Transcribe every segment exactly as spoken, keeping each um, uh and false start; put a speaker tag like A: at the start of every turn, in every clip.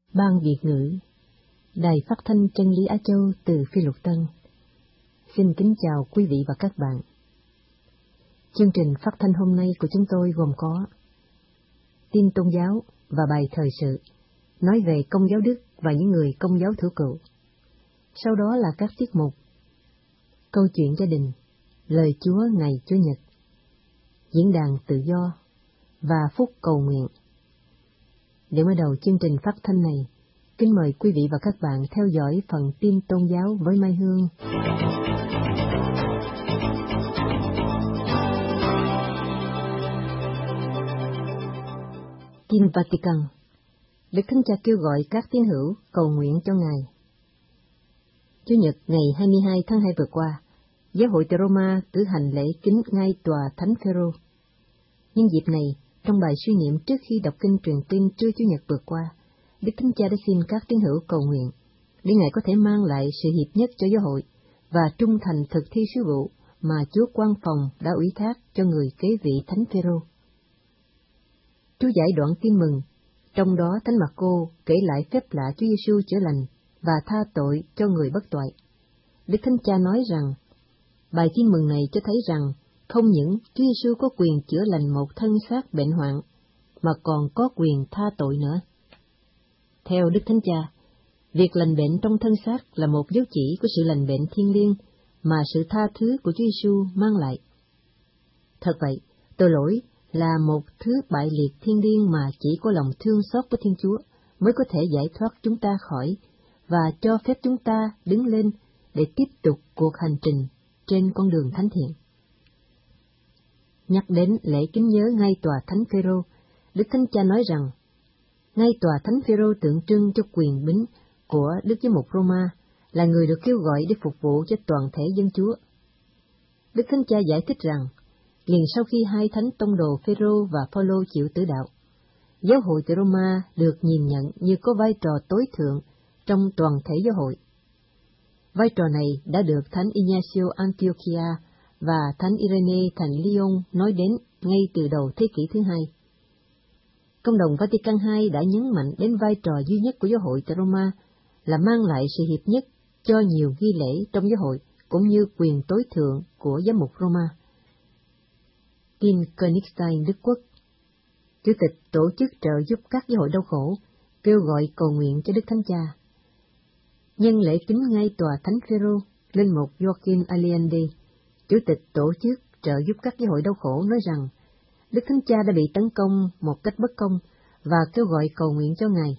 A: Ban Việt ngữ, Đài Phát thanh Chân lý Á Châu từ Phi Luật Tân. Xin kính chào quý vị và các bạn. Chương trình phát thanh hôm nay của chúng tôi gồm có tin tôn giáo và bài thời sự, nói về Công giáo Đức và những người Công giáo thổ cựu. Sau đó là các tiết mục câu chuyện gia đình, lời Chúa ngày Chúa Nhật, diễn đàn tự do và phút cầu nguyện. Để mở đầu chương trình phát thanh này, kính mời quý vị và các bạn theo dõi phần tin tôn giáo với Mai Hương. Kinh Vatican. Đức Thánh Cha kêu gọi các tín hữu cầu nguyện cho Ngài. Chủ nhật ngày hai mươi hai tháng hai vừa qua, Giáo hội tại Roma cử hành lễ kính ngay tòa Thánh Phêrô. Nhân dịp này, trong bài suy niệm trước khi đọc kinh truyền tin trưa Chủ nhật vừa qua, Đức Thánh Cha đã xin các tín hữu cầu nguyện để Ngài có thể mang lại sự hiệp nhất cho giáo hội và trung thành thực thi sứ vụ mà Chúa Quan Phòng đã ủy thác cho người kế vị Thánh Phêrô. Chú giải đoạn tin mừng, trong đó Thánh Mạc-cô kể lại phép lạ Chúa Giêsu chữa lành và tha tội cho người bất toại. Đức Thánh Cha nói rằng, bài tin mừng này cho thấy rằng không những Chúa Giêsu có quyền chữa lành một thân xác bệnh hoạn, mà còn có quyền tha tội nữa. Theo Đức Thánh Cha, việc lành bệnh trong thân xác là một dấu chỉ của sự lành bệnh thiêng liêng mà sự tha thứ của Chúa Giêsu mang lại. Thật vậy, tội lỗi là một thứ bại liệt thiêng liêng mà chỉ có lòng thương xót của Thiên Chúa mới có thể giải thoát chúng ta khỏi và cho phép chúng ta đứng lên để tiếp tục cuộc hành trình trên con đường thánh thiện. Nhắc đến lễ kính nhớ ngay tòa Thánh Phêrô, Đức Thánh Cha nói rằng, ngay tòa Thánh Phêrô tượng trưng cho quyền bính của Đức Giám mục Roma, là người được kêu gọi để phục vụ cho toàn thể dân Chúa. Đức Thánh Cha giải thích rằng, liền sau khi hai thánh tông đồ Phêrô và Phaolô chịu tử đạo, giáo hội tại Roma được nhìn nhận như có vai trò tối thượng trong toàn thể giáo hội. Vai trò này đã được Thánh Ignacio Antiochia và Thánh Irenee thành Lyon nói đến ngay từ đầu thế kỷ thứ hai. Công đồng Vatican hai đã nhấn mạnh đến vai trò duy nhất của giáo hội tại Roma là mang lại sự hiệp nhất cho nhiều nghi lễ trong giáo hội, cũng như quyền tối thượng của giám mục Roma. Kim Königstein, Đức Quốc, Chủ tịch tổ chức trợ giúp các giáo hội đau khổ, kêu gọi cầu nguyện cho Đức Thánh Cha. Nhân lễ kính ngay tòa Thánh Phêrô, linh mục Joachim Allende, Chủ tịch tổ chức trợ giúp các giáo hội đau khổ, nói rằng Đức Thánh Cha đã bị tấn công một cách bất công và kêu gọi cầu nguyện cho Ngài.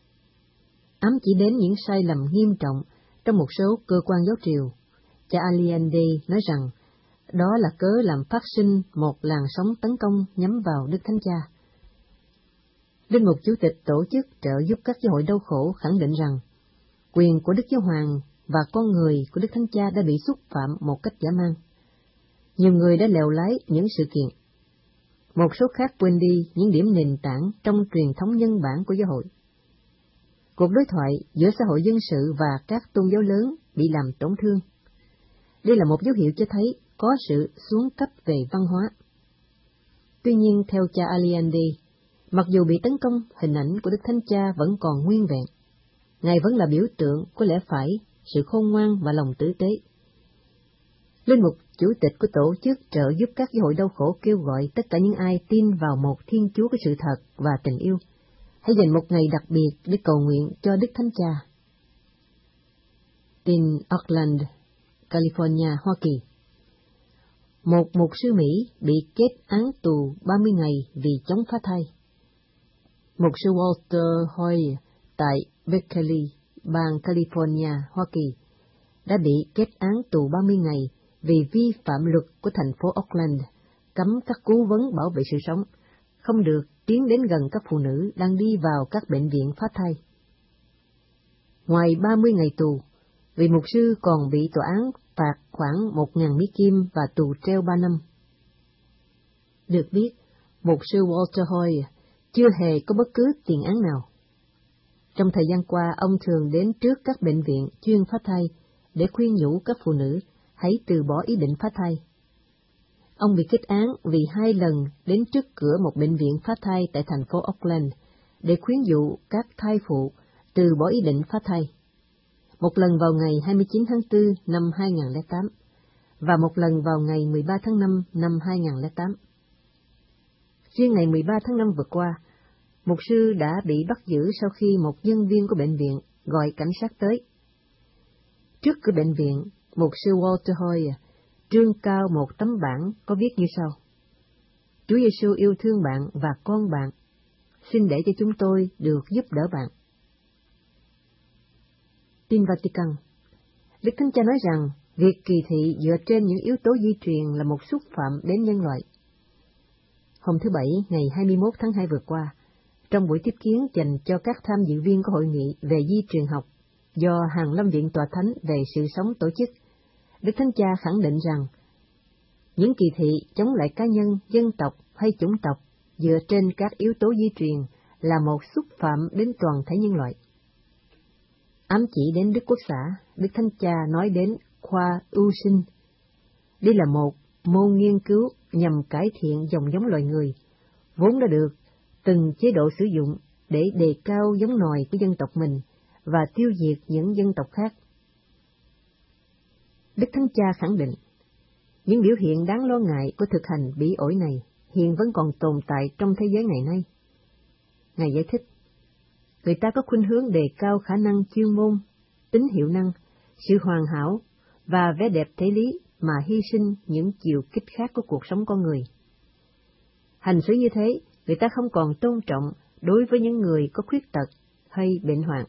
A: Ám chỉ đến những sai lầm nghiêm trọng trong một số cơ quan giáo triều, cha Allende nói rằng đó là cớ làm phát sinh một làn sóng tấn công nhắm vào Đức Thánh Cha. Linh mục Chủ tịch tổ chức trợ giúp các giáo hội đau khổ khẳng định rằng quyền của Đức Giáo Hoàng và con người của Đức Thánh Cha đã bị xúc phạm một cách dã man. Nhiều người đã lèo lái những sự kiện. Một số khác quên đi những điểm nền tảng trong truyền thống nhân bản của giáo hội. Cuộc đối thoại giữa xã hội dân sự và các tôn giáo lớn bị làm tổn thương. Đây là một dấu hiệu cho thấy có sự xuống cấp về văn hóa. Tuy nhiên, theo cha Allende, mặc dù bị tấn công, hình ảnh của Đức Thánh Cha vẫn còn nguyên vẹn. Ngài vẫn là biểu tượng của lẽ phải, sự khôn ngoan và lòng tử tế. Linh mục Chủ tịch của tổ chức trợ giúp các giáo hội đau khổ kêu gọi tất cả những ai tin vào một Thiên Chúa của sự thật và tình yêu, hãy dành một ngày đặc biệt để cầu nguyện cho Đức Thánh Cha. Tin Oakland, California, Hoa Kỳ. Một mục sư Mỹ bị kết án tù ba mươi ngày vì chống phá thai. Mục sư Walter Hoyle tại Berkeley, bang California, Hoa Kỳ, đã bị kết án tù ba mươi ngày vì vi phạm luật của thành phố Oakland, cấm các cố vấn bảo vệ sự sống, không được tiến đến gần các phụ nữ đang đi vào các bệnh viện phá thai. Ngoài ba mươi ngày tù, vị mục sư còn bị tòa án phạt khoảng một nghìn Mỹ Kim và tù treo ba năm. Được biết, mục sư Walter Hoyle chưa hề có bất cứ tiền án nào. Trong thời gian qua, ông thường đến trước các bệnh viện chuyên phá thai để khuyên nhủ các phụ nữ hãy từ bỏ ý định phá thai. Ông bị kết án vì hai lần đến trước cửa một bệnh viện phá thai tại thành phố Oakland để khuyến dụ các thai phụ từ bỏ ý định phá thai, một lần vào ngày hai mươi chín tháng tư năm hai nghìn không trăm lẻ tám và một lần vào ngày mười ba tháng năm năm hai nghìn không trăm lẻ tám. Riêng ngày mười ba tháng năm vừa qua, mục sư đã bị bắt giữ sau khi một nhân viên của bệnh viện gọi cảnh sát tới. Trước cửa bệnh viện, mục sư Walter Hoyer trương cao một tấm bảng có viết như sau: Chúa Giêsu yêu thương bạn và con bạn, xin để cho chúng tôi được giúp đỡ bạn. Tin Vatican. Đức Thánh Cha nói rằng việc kỳ thị dựa trên những yếu tố di truyền là một xúc phạm đến nhân loại. Hôm thứ Bảy, ngày hai mươi mốt tháng hai vừa qua, trong buổi tiếp kiến dành cho các tham dự viên của hội nghị về di truyền học do Hàn Lâm Viện Tòa Thánh về sự sống tổ chức, Đức Thánh Cha khẳng định rằng những kỳ thị chống lại cá nhân, dân tộc hay chủng tộc dựa trên các yếu tố di truyền là một xúc phạm đến toàn thể nhân loại. Ám chỉ đến Đức Quốc xã, Đức Thánh Cha nói đến khoa ưu sinh. Đây là một môn nghiên cứu nhằm cải thiện dòng giống loài người, vốn đã được từng chế độ sử dụng để đề cao giống nòi của dân tộc mình và tiêu diệt những dân tộc khác. Đức Thánh Cha khẳng định, những biểu hiện đáng lo ngại của thực hành bỉ ổi này hiện vẫn còn tồn tại trong thế giới ngày nay. Ngài giải thích, người ta có khuynh hướng đề cao khả năng chuyên môn, tính hiệu năng, sự hoàn hảo và vẻ đẹp thể lý mà hy sinh những chiều kích khác của cuộc sống con người. Hành xử như thế, người ta không còn tôn trọng đối với những người có khuyết tật hay bệnh hoạn.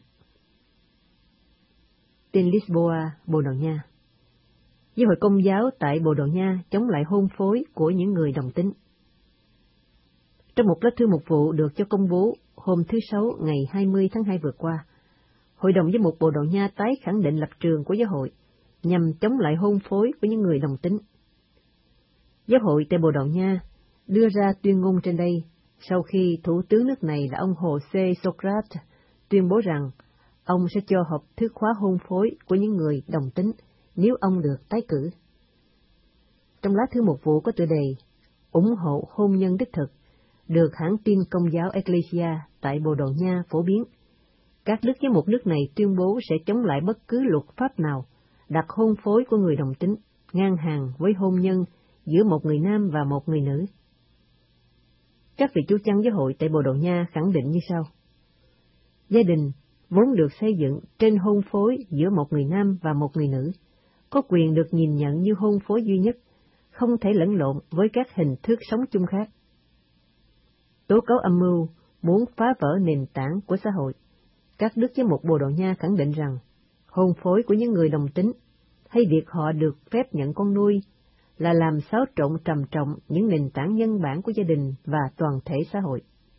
A: Tin Lisboa, Bồ Đào Nha. Giáo hội Công giáo tại Bồ Đào Nha chống lại hôn phối của những người đồng tính. Trong một lá thư mục vụ được cho công bố hôm thứ Sáu ngày hai mươi tháng hai vừa qua, Hội đồng Giám mục Bồ Đào Nha tái khẳng định lập trường của giáo hội nhằm chống lại hôn phối của những người đồng tính. Giáo hội tại Bồ Đào Nha đưa ra tuyên ngôn trên đây sau khi Thủ tướng nước này là ông José Sócrates tuyên bố rằng ông sẽ cho hợp thức hóa hôn phối của những người đồng tính nếu ông được tái cử. Trong lá thư mục vụ có tựa đề ủng hộ hôn nhân đích thực, được hãng tin Công giáo Ecclesia tại Bồ Đào Nha phổ biến, các đức giám mục nước này tuyên bố sẽ chống lại bất cứ luật pháp nào đặt hôn phối của người đồng tính ngang hàng với hôn nhân giữa một người nam và một người nữ. Các vị chú chăn giáo hội tại Bồ Đào Nha khẳng định như sau: gia đình vốn được xây dựng trên hôn phối giữa một người nam và một người nữ, có quyền được nhìn nhận như hôn phối duy nhất, không thể lẫn lộn với các hình thức sống chung khác. Tố cáo âm mưu muốn phá vỡ nền tảng của xã hội, các đức giám mục Bồ Đào Nha khẳng định rằng hôn phối của những người đồng tính hay việc họ được phép nhận con nuôi là làm xáo trộn trầm trọng những nền tảng nhân bản của gia đình và toàn thể xã hội.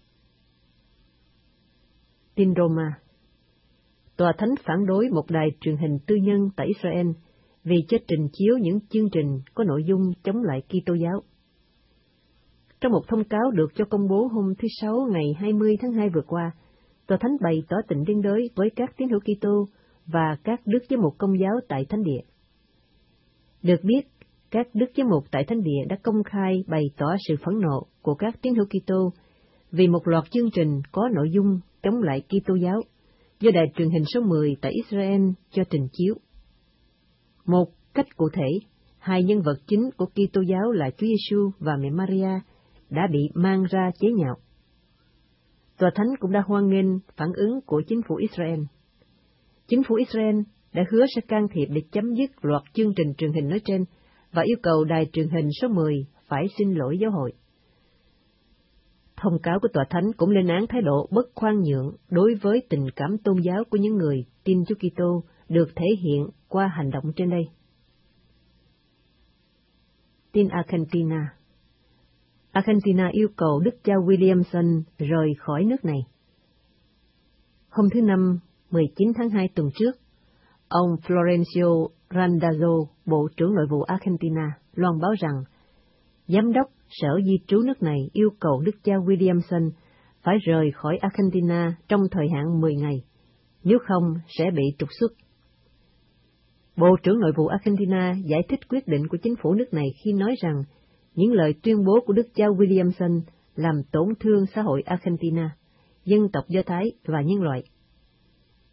A: Tin Roma. Tòa Thánh phản đối một đài truyền hình tư nhân tại Israel vì cho trình chiếu những chương trình có nội dung chống lại Kitô giáo. Trong một thông cáo được cho công bố hôm thứ Sáu ngày hai mươi tháng hai vừa qua, Tòa Thánh bày tỏ tình liên đới với các tín hữu Kitô và các đức giám mục Công giáo tại Thánh địa. Được biết, các đức giám mục tại Thánh địa đã công khai bày tỏ sự phẫn nộ của các tín hữu Kitô vì một loạt chương trình có nội dung chống lại Kitô giáo do đài truyền hình số mười tại Israel cho trình chiếu. Một cách cụ thể, hai nhân vật chính của Kitô giáo là Chúa Giêsu và mẹ Maria đã bị mang ra chế nhạo. Tòa Thánh cũng đã hoan nghênh phản ứng của chính phủ Israel. Chính phủ Israel đã hứa sẽ can thiệp để chấm dứt loạt chương trình truyền hình nói trên và yêu cầu đài truyền hình số mười phải xin lỗi giáo hội. Thông cáo của Tòa Thánh cũng lên án thái độ bất khoan nhượng đối với tình cảm tôn giáo của những người tin Chúa Kitô được thể hiện qua hành động trên đây. Tin Argentina. Argentina yêu cầu Đức cha Williamson rời khỏi nước này. Hôm thứ Năm, mười chín tháng hai tuần trước, ông Florencio Randazzo, Bộ trưởng Nội vụ Argentina, loan báo rằng Giám đốc Sở Di trú nước này yêu cầu Đức cha Williamson phải rời khỏi Argentina trong thời hạn mười ngày, nếu không sẽ bị trục xuất. Bộ trưởng Nội vụ Argentina giải thích quyết định của chính phủ nước này khi nói rằng những lời tuyên bố của Đức cha Williamson làm tổn thương xã hội Argentina, dân tộc Do Thái và nhân loại.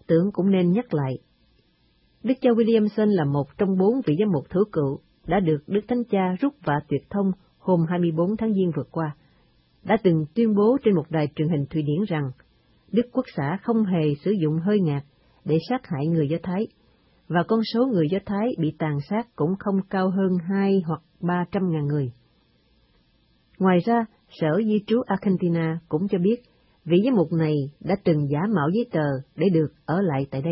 A: tưởng cũng nên nhắc lại. Đức cha Williamson là một trong bốn vị giám mục thủ cựu đã được Đức Thánh Cha rút vạ tuyệt thông hôm hai mươi bốn tháng Giêng vừa qua, đã từng tuyên bố trên một đài truyền hình Thụy Điển rằng Đức Quốc xã không hề sử dụng hơi ngạt để sát hại người Do Thái, và con số người Do Thái bị tàn sát cũng không cao hơn hai hoặc ba trăm ngàn người. Ngoài ra, Sở Di trú Argentina cũng cho biết vị giám mục này đã từng giả mạo giấy tờ để được ở lại tại đây.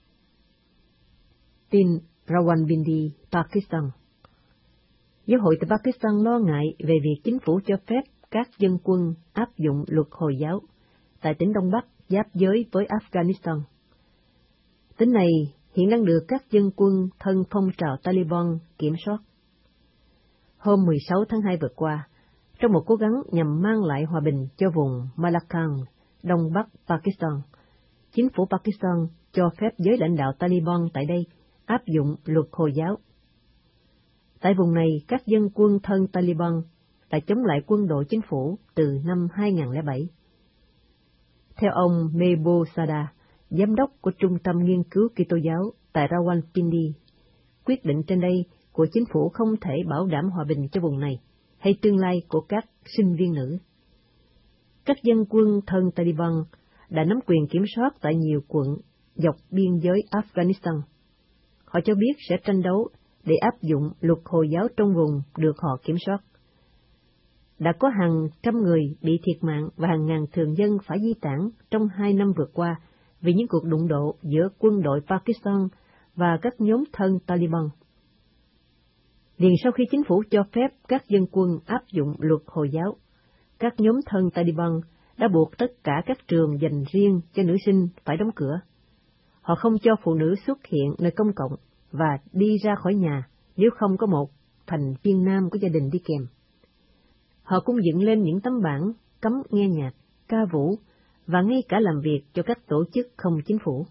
A: Tin Rawalpindi, Pakistan. Giáo hội tại Pakistan lo ngại về việc chính phủ cho phép các dân quân áp dụng luật Hồi giáo tại tỉnh Đông Bắc giáp giới với Afghanistan. Tỉnh này hiện đang được các dân quân thân phong trào Taliban kiểm soát. Hôm mười sáu tháng hai vừa qua, trong một cố gắng nhằm mang lại hòa bình cho vùng Malakand, Đông Bắc Pakistan, chính phủ Pakistan cho phép giới lãnh đạo Taliban tại đây áp dụng luật Hồi giáo. Tại vùng này, các dân quân thân Taliban đã chống lại quân đội chính phủ từ năm hai nghìn không trăm lẻ bảy. Theo ông Mehboob Sada, giám đốc của Trung tâm Nghiên cứu Kitô giáo tại Rawalpindi, quyết định trên đây của chính phủ không thể bảo đảm hòa bình cho vùng này hay tương lai của các sinh viên nữ. Các dân quân thân Taliban đã nắm quyền kiểm soát tại nhiều quận dọc biên giới Afghanistan. Họ cho biết sẽ tranh đấu để áp dụng luật Hồi giáo trong vùng được họ kiểm soát. Đã có hàng trăm người bị thiệt mạng và hàng ngàn thường dân phải di tản trong hai năm vừa qua vì những cuộc đụng độ giữa quân đội Pakistan và các nhóm thân Taliban. Liền sau khi chính phủ cho phép các dân quân áp dụng luật Hồi giáo, các nhóm thân Taliban đã buộc tất cả các trường dành riêng cho nữ sinh phải đóng cửa. Họ không cho phụ nữ xuất hiện nơi công cộng và đi ra khỏi nhà nếu không có một thành viên nam của gia đình đi kèm. Họ cũng dựng lên những tấm bảng cấm nghe nhạc, ca vũ và ngay cả làm việc cho các tổ chức không chính phủ.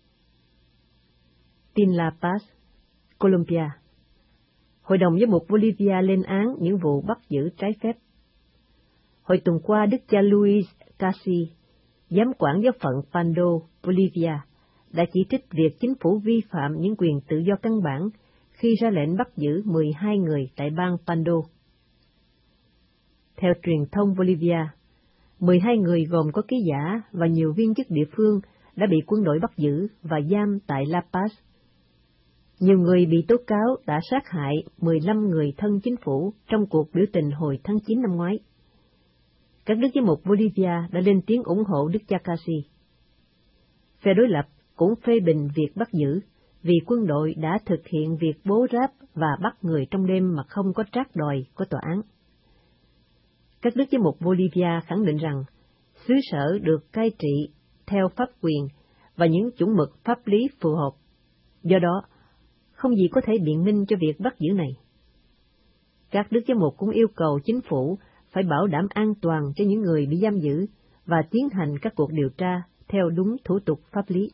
A: Tin La Paz, Colombia. Hội đồng giám mục Bolivia lên án những vụ bắt giữ trái phép. Hồi tuần qua, Đức cha Luis Casi, giám quản giáo phận Pando, Bolivia, đã chỉ trích việc chính phủ vi phạm những quyền tự do căn bản khi ra lệnh bắt giữ mười hai người tại bang Pando. Theo truyền thông Bolivia, mười hai người gồm có ký giả và nhiều viên chức địa phương đã bị quân đội bắt giữ và giam tại La Paz. Nhiều người bị tố cáo đã sát hại mười lăm người thân chính phủ trong cuộc biểu tình hồi tháng chín năm ngoái. Các đức giám mục Bolivia đã lên tiếng ủng hộ Đức cha Casi. Phe đối lập cũng phê bình việc bắt giữ vì quân đội đã thực hiện việc bố ráp và bắt người trong đêm mà không có trác đòi của tòa án. Các đức giám mục Bolivia khẳng định rằng xứ sở được cai trị theo pháp quyền và những chuẩn mực pháp lý phù hợp. Do đó, không gì có thể biện minh cho việc bắt giữ này. Các đức giám mục cũng yêu cầu chính phủ phải bảo đảm an toàn cho những người bị giam giữ và tiến hành các cuộc điều tra theo đúng thủ tục pháp lý.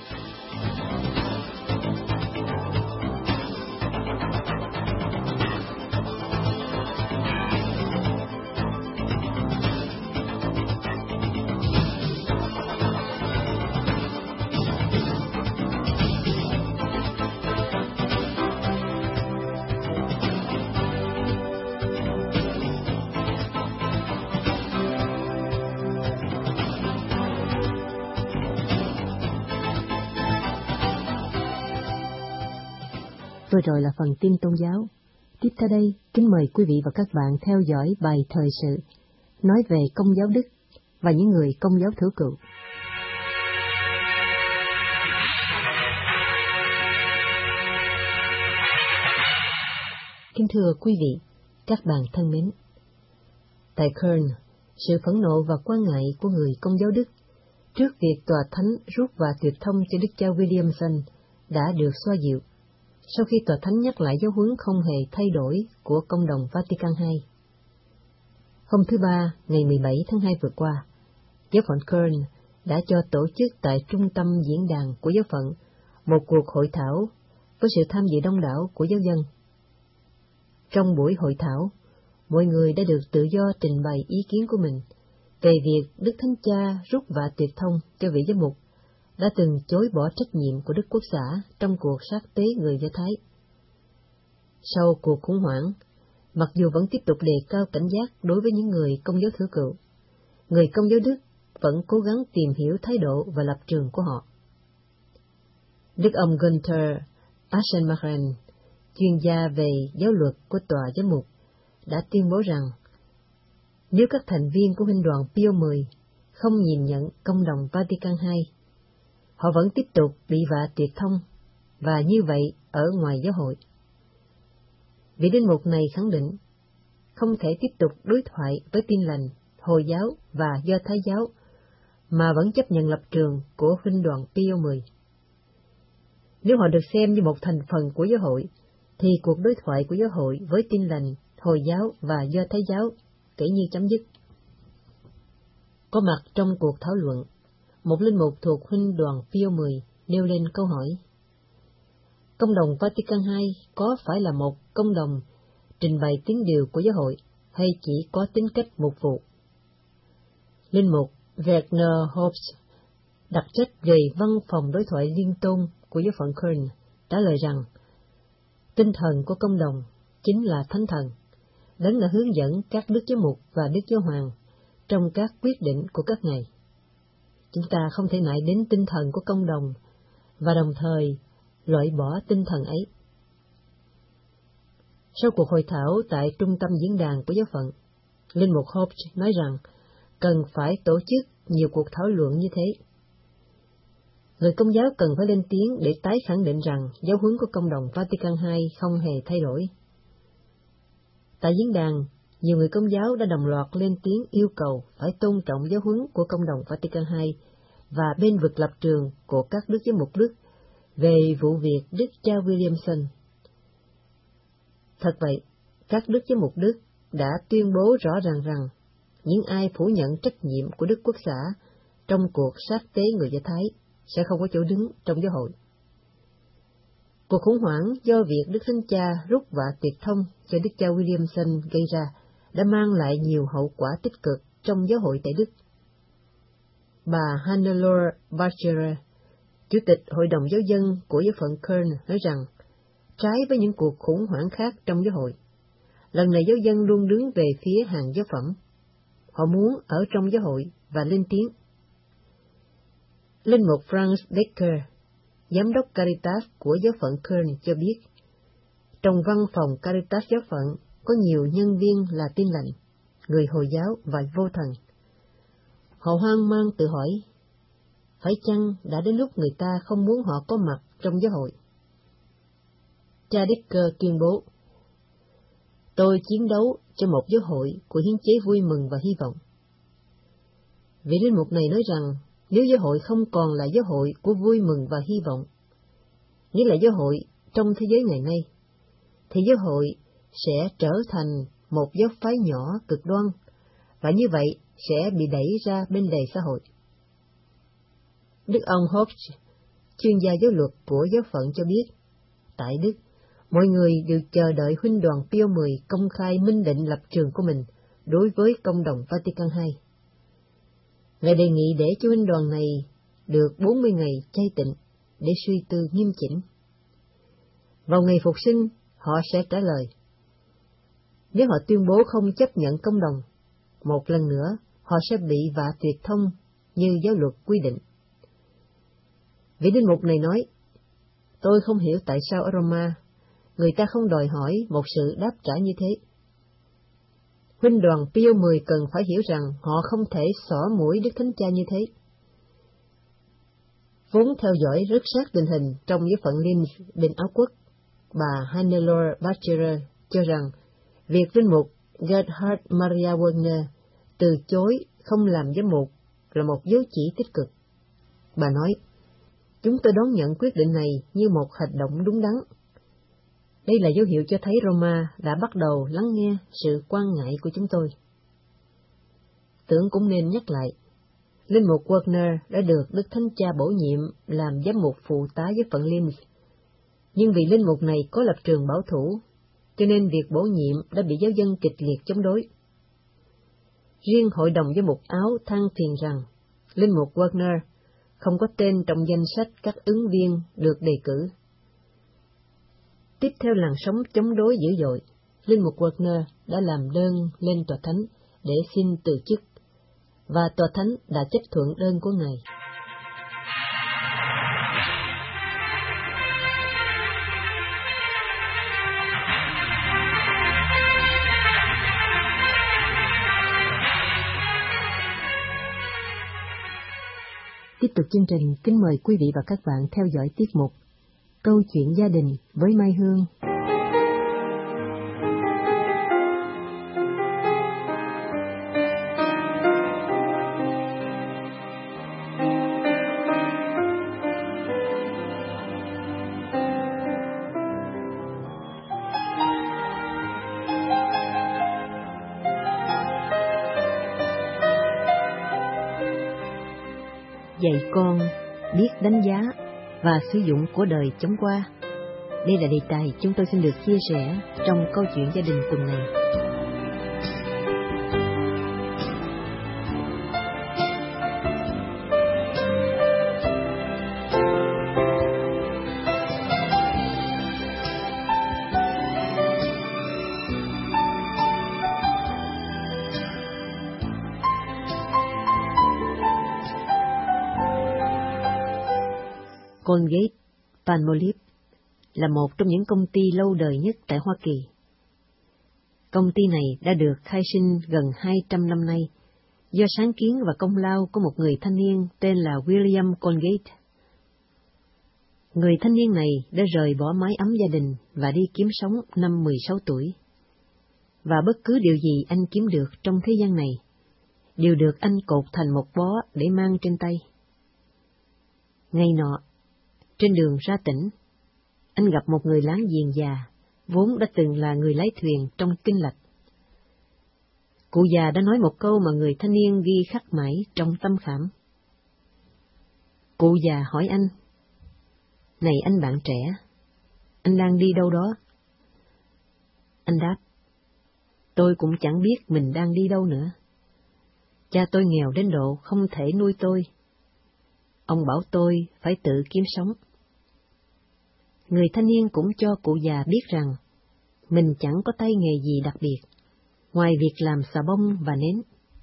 A: Vừa rồi là phần tin tôn giáo. Tiếp theo đây, kính mời quý vị và các bạn theo dõi bài thời sự nói về Công giáo Đức và những người Công giáo thử cựu. Kính thưa quý vị, các bạn thân mến, tại Köln, sự phẫn nộ và quan ngại của người Công giáo Đức trước việc tòa thánh rút vạ tuyệt thông cho Đức cha Williamson đã được xoa dịu sau khi tòa thánh nhắc lại giáo huấn không hề thay đổi của Công đồng Vatican hai. Hôm thứ Ba, ngày mười bảy tháng hai vừa qua, giáo phận Köln đã cho tổ chức tại trung tâm diễn đàn của giáo phận một cuộc hội thảo với sự tham dự đông đảo của giáo dân. Trong buổi hội thảo, mọi người đã được tự do trình bày ý kiến của mình về việc Đức Thánh Cha rút vạ tuyệt thông cho vị giám mục đã từng chối bỏ trách nhiệm của Đức Quốc xã trong cuộc sát tế người Do Thái. Sau cuộc khủng hoảng, mặc dù vẫn tiếp tục đề cao cảnh giác đối với những người Công giáo thử cựu, người Công giáo Đức vẫn cố gắng tìm hiểu thái độ và lập trường của họ. Đức ông Gunther Aschenmacher, chuyên gia về giáo luật của Tòa Giám mục, đã tuyên bố rằng nếu các thành viên của Huynh đoàn Pio mười không nhìn nhận Công đồng Vatican hai, họ vẫn tiếp tục bị vạ tuyệt thông, và như vậy ở ngoài giáo hội. Vị linh mục này khẳng định không thể tiếp tục đối thoại với Tin lành, Hồi giáo và Do Thái giáo, mà vẫn chấp nhận lập trường của Huynh đoàn Pio mười. Nếu họ được xem như một thành phần của giáo hội, thì cuộc đối thoại của giáo hội với Tin lành, Hồi giáo và Do Thái giáo kể như chấm dứt. Có mặt trong cuộc thảo luận, một linh mục thuộc Huynh đoàn Pio mười nêu lên câu hỏi: Công đồng Vatican hai có phải là một công đồng trình bày tiếng điều của giáo hội, hay chỉ có tính cách mục vụ? Linh mục Werner Hobbs, đặc trách về văn phòng đối thoại liên tôn của giáo phận Köln, trả lời rằng tinh thần của công đồng chính là Thánh Thần, Đấng đã hướng dẫn các đức giáo mục và đức giáo hoàng trong các quyết định của các ngài. Chúng ta không thể nại đến tinh thần của công đồng và đồng thời loại bỏ tinh thần ấy. Sau cuộc hội thảo tại trung tâm diễn đàn của giáo phận, linh mục Hobbs nói rằng cần phải tổ chức nhiều cuộc thảo luận như thế. Người Công giáo cần phải lên tiếng để tái khẳng định rằng giáo huấn của Công đồng Vatican hai không hề thay đổi. Tại diễn đàn, nhiều người Công giáo đã đồng loạt lên tiếng yêu cầu phải tôn trọng giáo huấn của Công đồng Vatican hai và bên vực lập trường của các đức giám mục Đức về vụ việc Đức cha Williamson. Thật vậy, các đức giám mục Đức đã tuyên bố rõ ràng rằng những ai phủ nhận trách nhiệm của Đức Quốc xã trong cuộc sát tế người Do Thái sẽ không có chỗ đứng trong giáo hội. Cuộc khủng hoảng do việc Đức Thánh Cha rút vạ tuyệt thông cho Đức cha Williamson gây ra đã mang lại nhiều hậu quả tích cực trong giáo hội tại Đức. Bà Hannelore Barcherer, Chủ tịch Hội đồng Giáo dân của giáo phận Köln, nói rằng, trái với những cuộc khủng hoảng khác trong giáo hội, lần này giáo dân luôn đứng về phía hàng giáo phẩm. Họ muốn ở trong giáo hội và lên tiếng. Linh mục Franz Decker, Giám đốc Caritas của giáo phận Köln cho biết, trong văn phòng Caritas giáo phận có nhiều nhân viên là Tin lành, người Hồi giáo và vô thần. Họ hoang mang tự hỏi, phải chăng đã đến lúc người ta không muốn họ có mặt trong giáo hội? Cha Decker tuyên bố, tôi chiến đấu cho một giáo hội của hiến chế vui mừng và hy vọng. Vị linh mục này nói rằng, nếu giáo hội không còn là giáo hội của vui mừng và hy vọng, nghĩa là giáo hội trong thế giới ngày nay, thì giáo hội sẽ trở thành một giáo phái nhỏ cực đoan, và như vậy sẽ bị đẩy ra bên lề xã hội. Đức ông Hobbs, chuyên gia giáo luật của giáo phận cho biết, tại Đức, mọi người đều chờ đợi Huynh đoàn Pio mười công khai minh định lập trường của mình đối với Công đồng Vatican hai. Ngài đề nghị để cho Huynh đoàn này được bốn mươi ngày chay tịnh để suy tư nghiêm chỉnh. Vào ngày phục sinh, họ sẽ trả lời. Nếu họ tuyên bố không chấp nhận công đồng, một lần nữa họ sẽ bị vạ tuyệt thông như giáo luật quy định. Vị linh mục này nói, tôi không hiểu tại sao ở Roma người ta không đòi hỏi một sự đáp trả như thế. Huynh đoàn Pio mười cần phải hiểu rằng họ không thể xỏ mũi Đức Thánh Cha như thế. Vốn theo dõi rất sát tình hình trong giáo phận Linz bên Áo Quốc, bà Hannelore Barcherer cho rằng việc linh mục Gerhard Maria Wagner từ chối không làm giám mục là một dấu chỉ tích cực. Bà nói, chúng tôi đón nhận quyết định này như một hành động đúng đắn. Đây là dấu hiệu cho thấy Roma đã bắt đầu lắng nghe sự quan ngại của chúng tôi. Tưởng cũng nên nhắc lại, linh mục Wagner đã được Đức Thánh Cha bổ nhiệm làm giám mục phụ tá giáo phận Linz, nhưng vì linh mục này có lập trường bảo thủ, cho nên việc bổ nhiệm đã bị giáo dân kịch liệt chống đối. Riêng Hội đồng giám mục Áo than phiền rằng linh mục Wagner không có tên trong danh sách các ứng viên được đề cử. Tiếp theo làn sóng chống đối dữ dội, linh mục Wagner đã làm đơn lên tòa thánh để xin từ chức, và tòa thánh đã chấp thuận đơn của ngài. Tiếp tục chương trình, kính mời quý vị và các bạn theo dõi tiết mục Câu chuyện gia đình với Mai Hương. Dạy con biết đánh giá và sử dụng của đời chóng qua. Đây là đề tài chúng tôi xin được chia sẻ trong câu chuyện gia đình tuần này. Colgate-Palmolive là một trong những công ty lâu đời nhất tại Hoa Kỳ. Công ty này đã được khai sinh gần hai trăm năm nay, do sáng kiến và công lao của một người thanh niên tên là William Colgate. Người thanh niên này đã rời bỏ mái ấm gia đình và đi kiếm sống năm mười sáu tuổi. Và bất cứ điều gì anh kiếm được trong thế gian này, đều được anh cột thành một bó để mang trên tay. Ngày nọ, trên đường ra tỉnh, anh gặp một người láng giềng già, vốn đã từng là người lái thuyền trong Kinh Lạch. Cụ già đã nói một câu mà người thanh niên ghi khắc mãi trong tâm khảm. Cụ già hỏi anh: "Này anh bạn trẻ, anh đang đi đâu đó?" Anh đáp: "Tôi cũng chẳng biết mình đang đi đâu nữa. Cha tôi nghèo đến độ không thể nuôi tôi. Ông bảo tôi phải tự kiếm sống." Người thanh niên cũng cho cụ già biết rằng mình chẳng có tay nghề gì đặc biệt, ngoài việc làm xà bông và nến.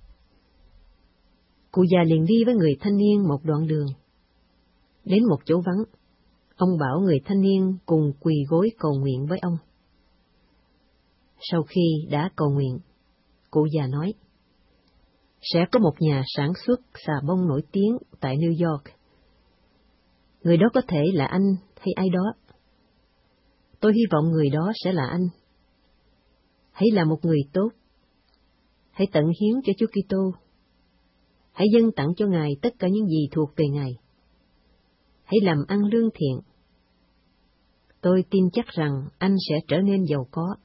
A: Cụ già liền đi với người thanh niên một đoạn đường. Đến một chỗ vắng, ông bảo người thanh niên cùng quỳ gối cầu nguyện với ông. Sau khi đã cầu nguyện, cụ già nói: "Sẽ có một nhà sản xuất xà bông nổi tiếng tại New York. Người đó có thể là anh hay ai đó. Tôi hy vọng người đó sẽ là anh. Hãy là một người tốt. Hãy tận hiến cho Chúa Kitô. Hãy dâng tặng cho Ngài tất cả những gì thuộc về Ngài. Hãy làm ăn lương thiện. Tôi tin chắc rằng anh sẽ trở nên giàu có."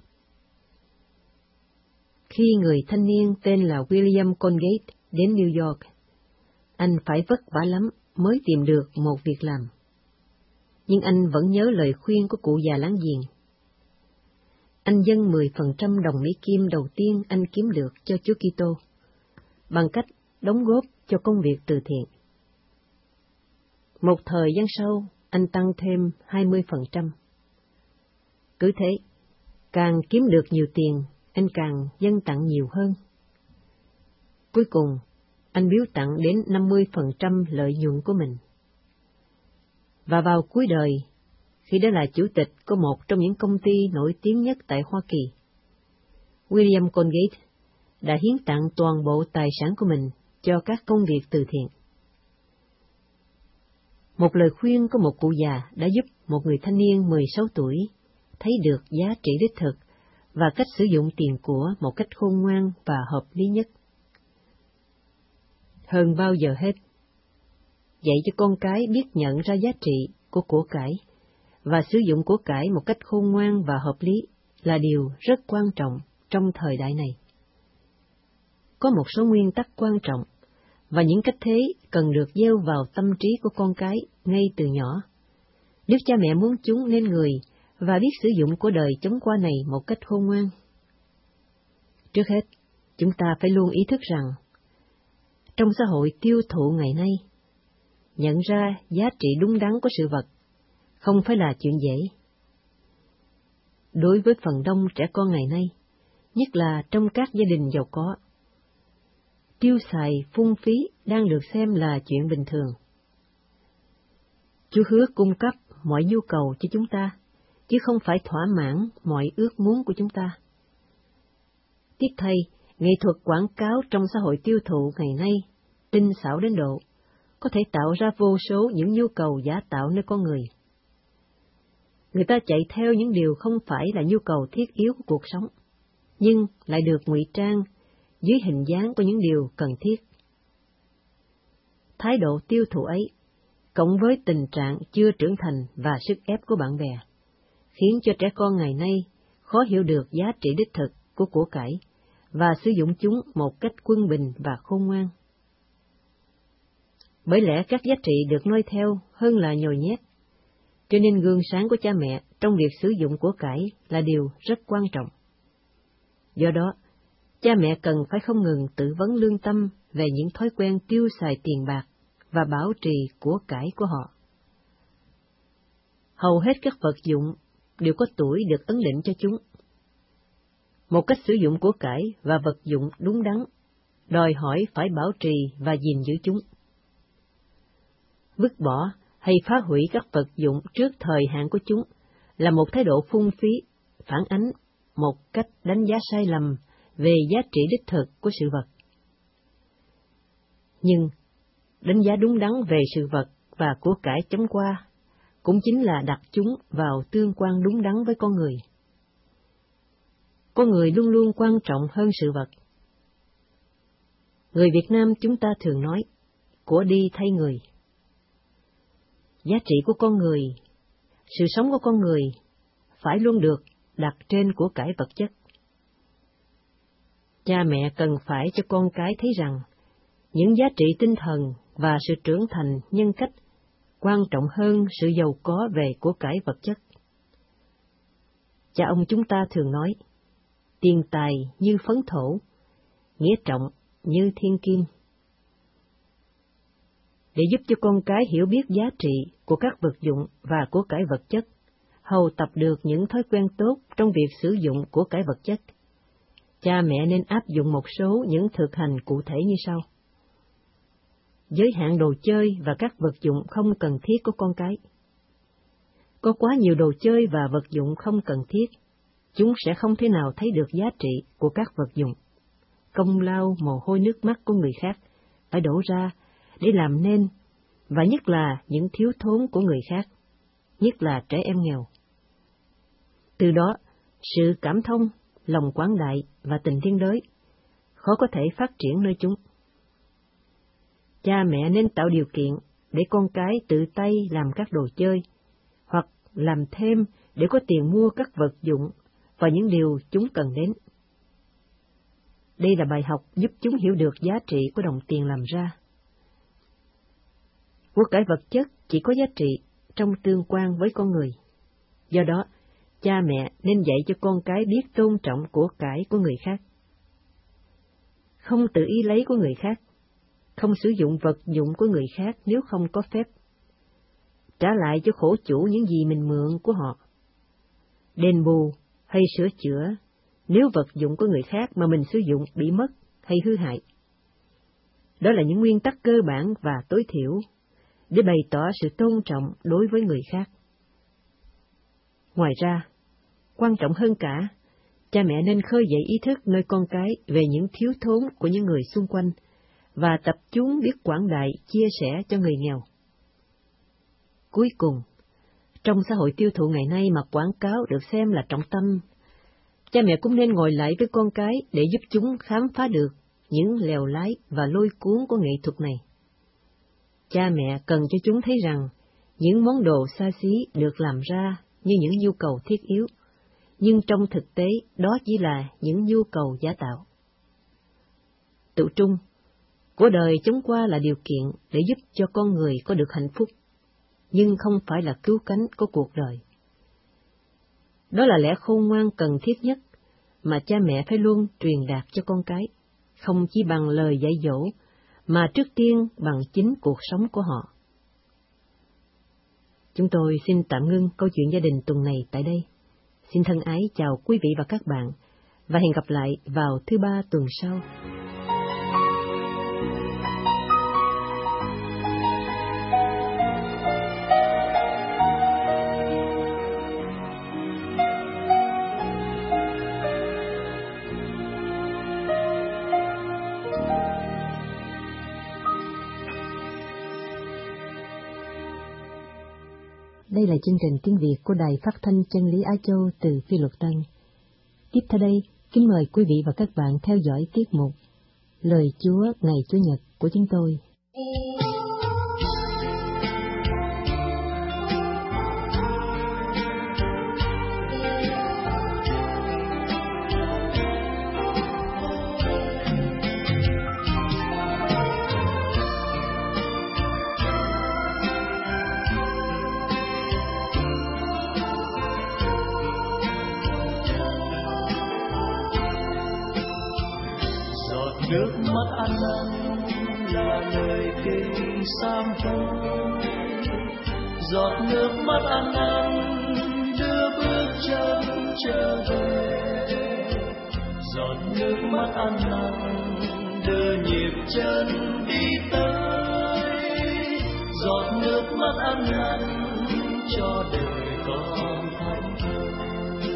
A: Khi người thanh niên tên là William Colgate đến New York, anh phải vất vả lắm mới tìm được một việc làm. Nhưng anh vẫn nhớ lời khuyên của cụ già láng giềng. Anh dâng mười phần trăm đồng Mỹ Kim đầu tiên anh kiếm được cho Chúa Kitô, bằng cách đóng góp cho công việc từ thiện. Một thời gian sau, anh tăng thêm hai mươi phần trăm. Cứ thế, càng kiếm được nhiều tiền, anh càng dâng tặng nhiều hơn. Cuối cùng, anh biếu tặng đến năm mươi phần trăm lợi nhuận của mình. Và vào cuối đời, khi đó là chủ tịch của một trong những công ty nổi tiếng nhất tại Hoa Kỳ, William Colgate đã hiến tặng toàn bộ tài sản của mình cho các công việc từ thiện. Một lời khuyên của một cụ già đã giúp một người thanh niên mười sáu tuổi thấy được giá trị đích thực và cách sử dụng tiền của một cách khôn ngoan và hợp lý nhất. Hơn bao giờ hết, dạy cho con cái biết nhận ra giá trị của của cải và sử dụng của cải một cách khôn ngoan và hợp lý là điều rất quan trọng trong thời đại này. Có một số nguyên tắc quan trọng, và những cách thế cần được gieo vào tâm trí của con cái ngay từ nhỏ, nếu cha mẹ muốn chúng nên người và biết sử dụng của đời chóng qua này một cách khôn ngoan. Trước hết, chúng ta phải luôn ý thức rằng, trong xã hội tiêu thụ ngày nay, nhận ra giá trị đúng đắn của sự vật không phải là chuyện dễ. Đối với phần đông trẻ con ngày nay, nhất là trong các gia đình giàu có, tiêu xài phung phí đang được xem là chuyện bình thường. Chúa hứa cung cấp mọi nhu cầu cho chúng ta, chứ không phải thỏa mãn mọi ước muốn của chúng ta. Tiếc thay, nghệ thuật quảng cáo trong xã hội tiêu thụ ngày nay tinh xảo đến độ có thể tạo ra vô số những nhu cầu giả tạo nơi con người. Người ta chạy theo những điều không phải là nhu cầu thiết yếu của cuộc sống, nhưng lại được ngụy trang dưới hình dáng của những điều cần thiết. Thái độ tiêu thụ ấy, cộng với tình trạng chưa trưởng thành và sức ép của bạn bè, khiến cho trẻ con ngày nay khó hiểu được giá trị đích thực của của cải và sử dụng chúng một cách quân bình và khôn ngoan. Bởi lẽ các giá trị được noi theo hơn là nhồi nhét, cho nên gương sáng của cha mẹ trong việc sử dụng của cải là điều rất quan trọng. Do đó, cha mẹ cần phải không ngừng tự vấn lương tâm về những thói quen tiêu xài tiền bạc và bảo trì của cải của họ. Hầu hết các vật dụng đều có tuổi được ấn định cho chúng. Một cách sử dụng của cải và vật dụng đúng đắn đòi hỏi phải bảo trì và gìn giữ chúng. Vứt bỏ hay phá hủy các vật dụng trước thời hạn của chúng là một thái độ phung phí, phản ánh một cách đánh giá sai lầm về giá trị đích thực của sự vật. Nhưng, đánh giá đúng đắn về sự vật và của cải chấm qua cũng chính là đặt chúng vào tương quan đúng đắn với con người. Con người luôn luôn quan trọng hơn sự vật. Người Việt Nam chúng ta thường nói, của đi thay người. Giá trị của con người, sự sống của con người phải luôn được đặt trên của cải vật chất. Cha mẹ cần phải cho con cái thấy rằng những giá trị tinh thần và sự trưởng thành nhân cách quan trọng hơn sự giàu có về của cải vật chất. Cha ông chúng ta thường nói, tiền tài như phấn thổ, nghĩa trọng như thiên kim. Để giúp cho con cái hiểu biết giá trị của các vật dụng và của cải vật chất, hầu tập được những thói quen tốt trong việc sử dụng của cải vật chất, cha mẹ nên áp dụng một số những thực hành cụ thể như sau. Giới hạn đồ chơi và các vật dụng không cần thiết của con cái. Có quá nhiều đồ chơi và vật dụng không cần thiết, chúng sẽ không thể nào thấy được giá trị của các vật dụng. Công lao, mồ hôi nước mắt của người khác phải đổ ra để làm nên, và nhất là những thiếu thốn của người khác, nhất là trẻ em nghèo. Từ đó, sự cảm thông, lòng quảng đại và tình liên đới khó có thể phát triển nơi chúng. Cha mẹ nên tạo điều kiện để con cái tự tay làm các đồ chơi, hoặc làm thêm để có tiền mua các vật dụng và những điều chúng cần đến. Đây là bài học giúp chúng hiểu được giá trị của đồng tiền làm ra. Của cải vật chất chỉ có giá trị trong tương quan với con người. Do đó, cha mẹ nên dạy cho con cái biết tôn trọng của cải của người khác. Không tự ý lấy của người khác, không sử dụng vật dụng của người khác nếu không có phép. Trả lại cho khổ chủ những gì mình mượn của họ. Đền bù hay sửa chữa nếu vật dụng của người khác mà mình sử dụng bị mất hay hư hại. Đó là những nguyên tắc cơ bản và tối thiểu để bày tỏ sự tôn trọng đối với người khác. Ngoài ra, quan trọng hơn cả, cha mẹ nên khơi dậy ý thức nơi con cái về những thiếu thốn của những người xung quanh và tập chúng biết quảng đại chia sẻ cho người nghèo. Cuối cùng, trong xã hội tiêu thụ ngày nay mà quảng cáo được xem là trọng tâm, cha mẹ cũng nên ngồi lại với con cái để giúp chúng khám phá được những lèo lái và lôi cuốn của nghệ thuật này. Cha mẹ cần cho chúng thấy rằng những món đồ xa xí được làm ra như những nhu cầu thiết yếu, nhưng trong thực tế đó chỉ là những nhu cầu giả tạo. Tự trung, của đời chống qua là điều kiện để giúp cho con người có được hạnh phúc, nhưng không phải là cứu cánh của cuộc đời. Đó là lẽ khôn ngoan cần thiết nhất mà cha mẹ phải luôn truyền đạt cho con cái, không chỉ bằng lời dạy dỗ, mà trước tiên bằng chính cuộc sống của họ. Chúng tôi xin tạm ngưng câu chuyện gia đình tuần này tại đây. Xin thân ái chào quý vị và các bạn, và hẹn gặp lại vào thứ ba tuần sau. Đây là chương trình tiếng Việt của Đài Phát thanh Chân lý Á Châu từ Phi Luật Tân. Tiếp theo đây, kính mời quý vị và các bạn theo dõi tiết mục Lời Chúa ngày Chủ nhật của chúng tôi.
B: Nước mắt ăn năn là lời kinh sám hối, giọt nước mắt ăn năn đưa bước chân trở về, giọt nước mắt ăn năn đưa nhịp chân đi tới, giọt nước mắt ăn năn cho đời con thánh thơi.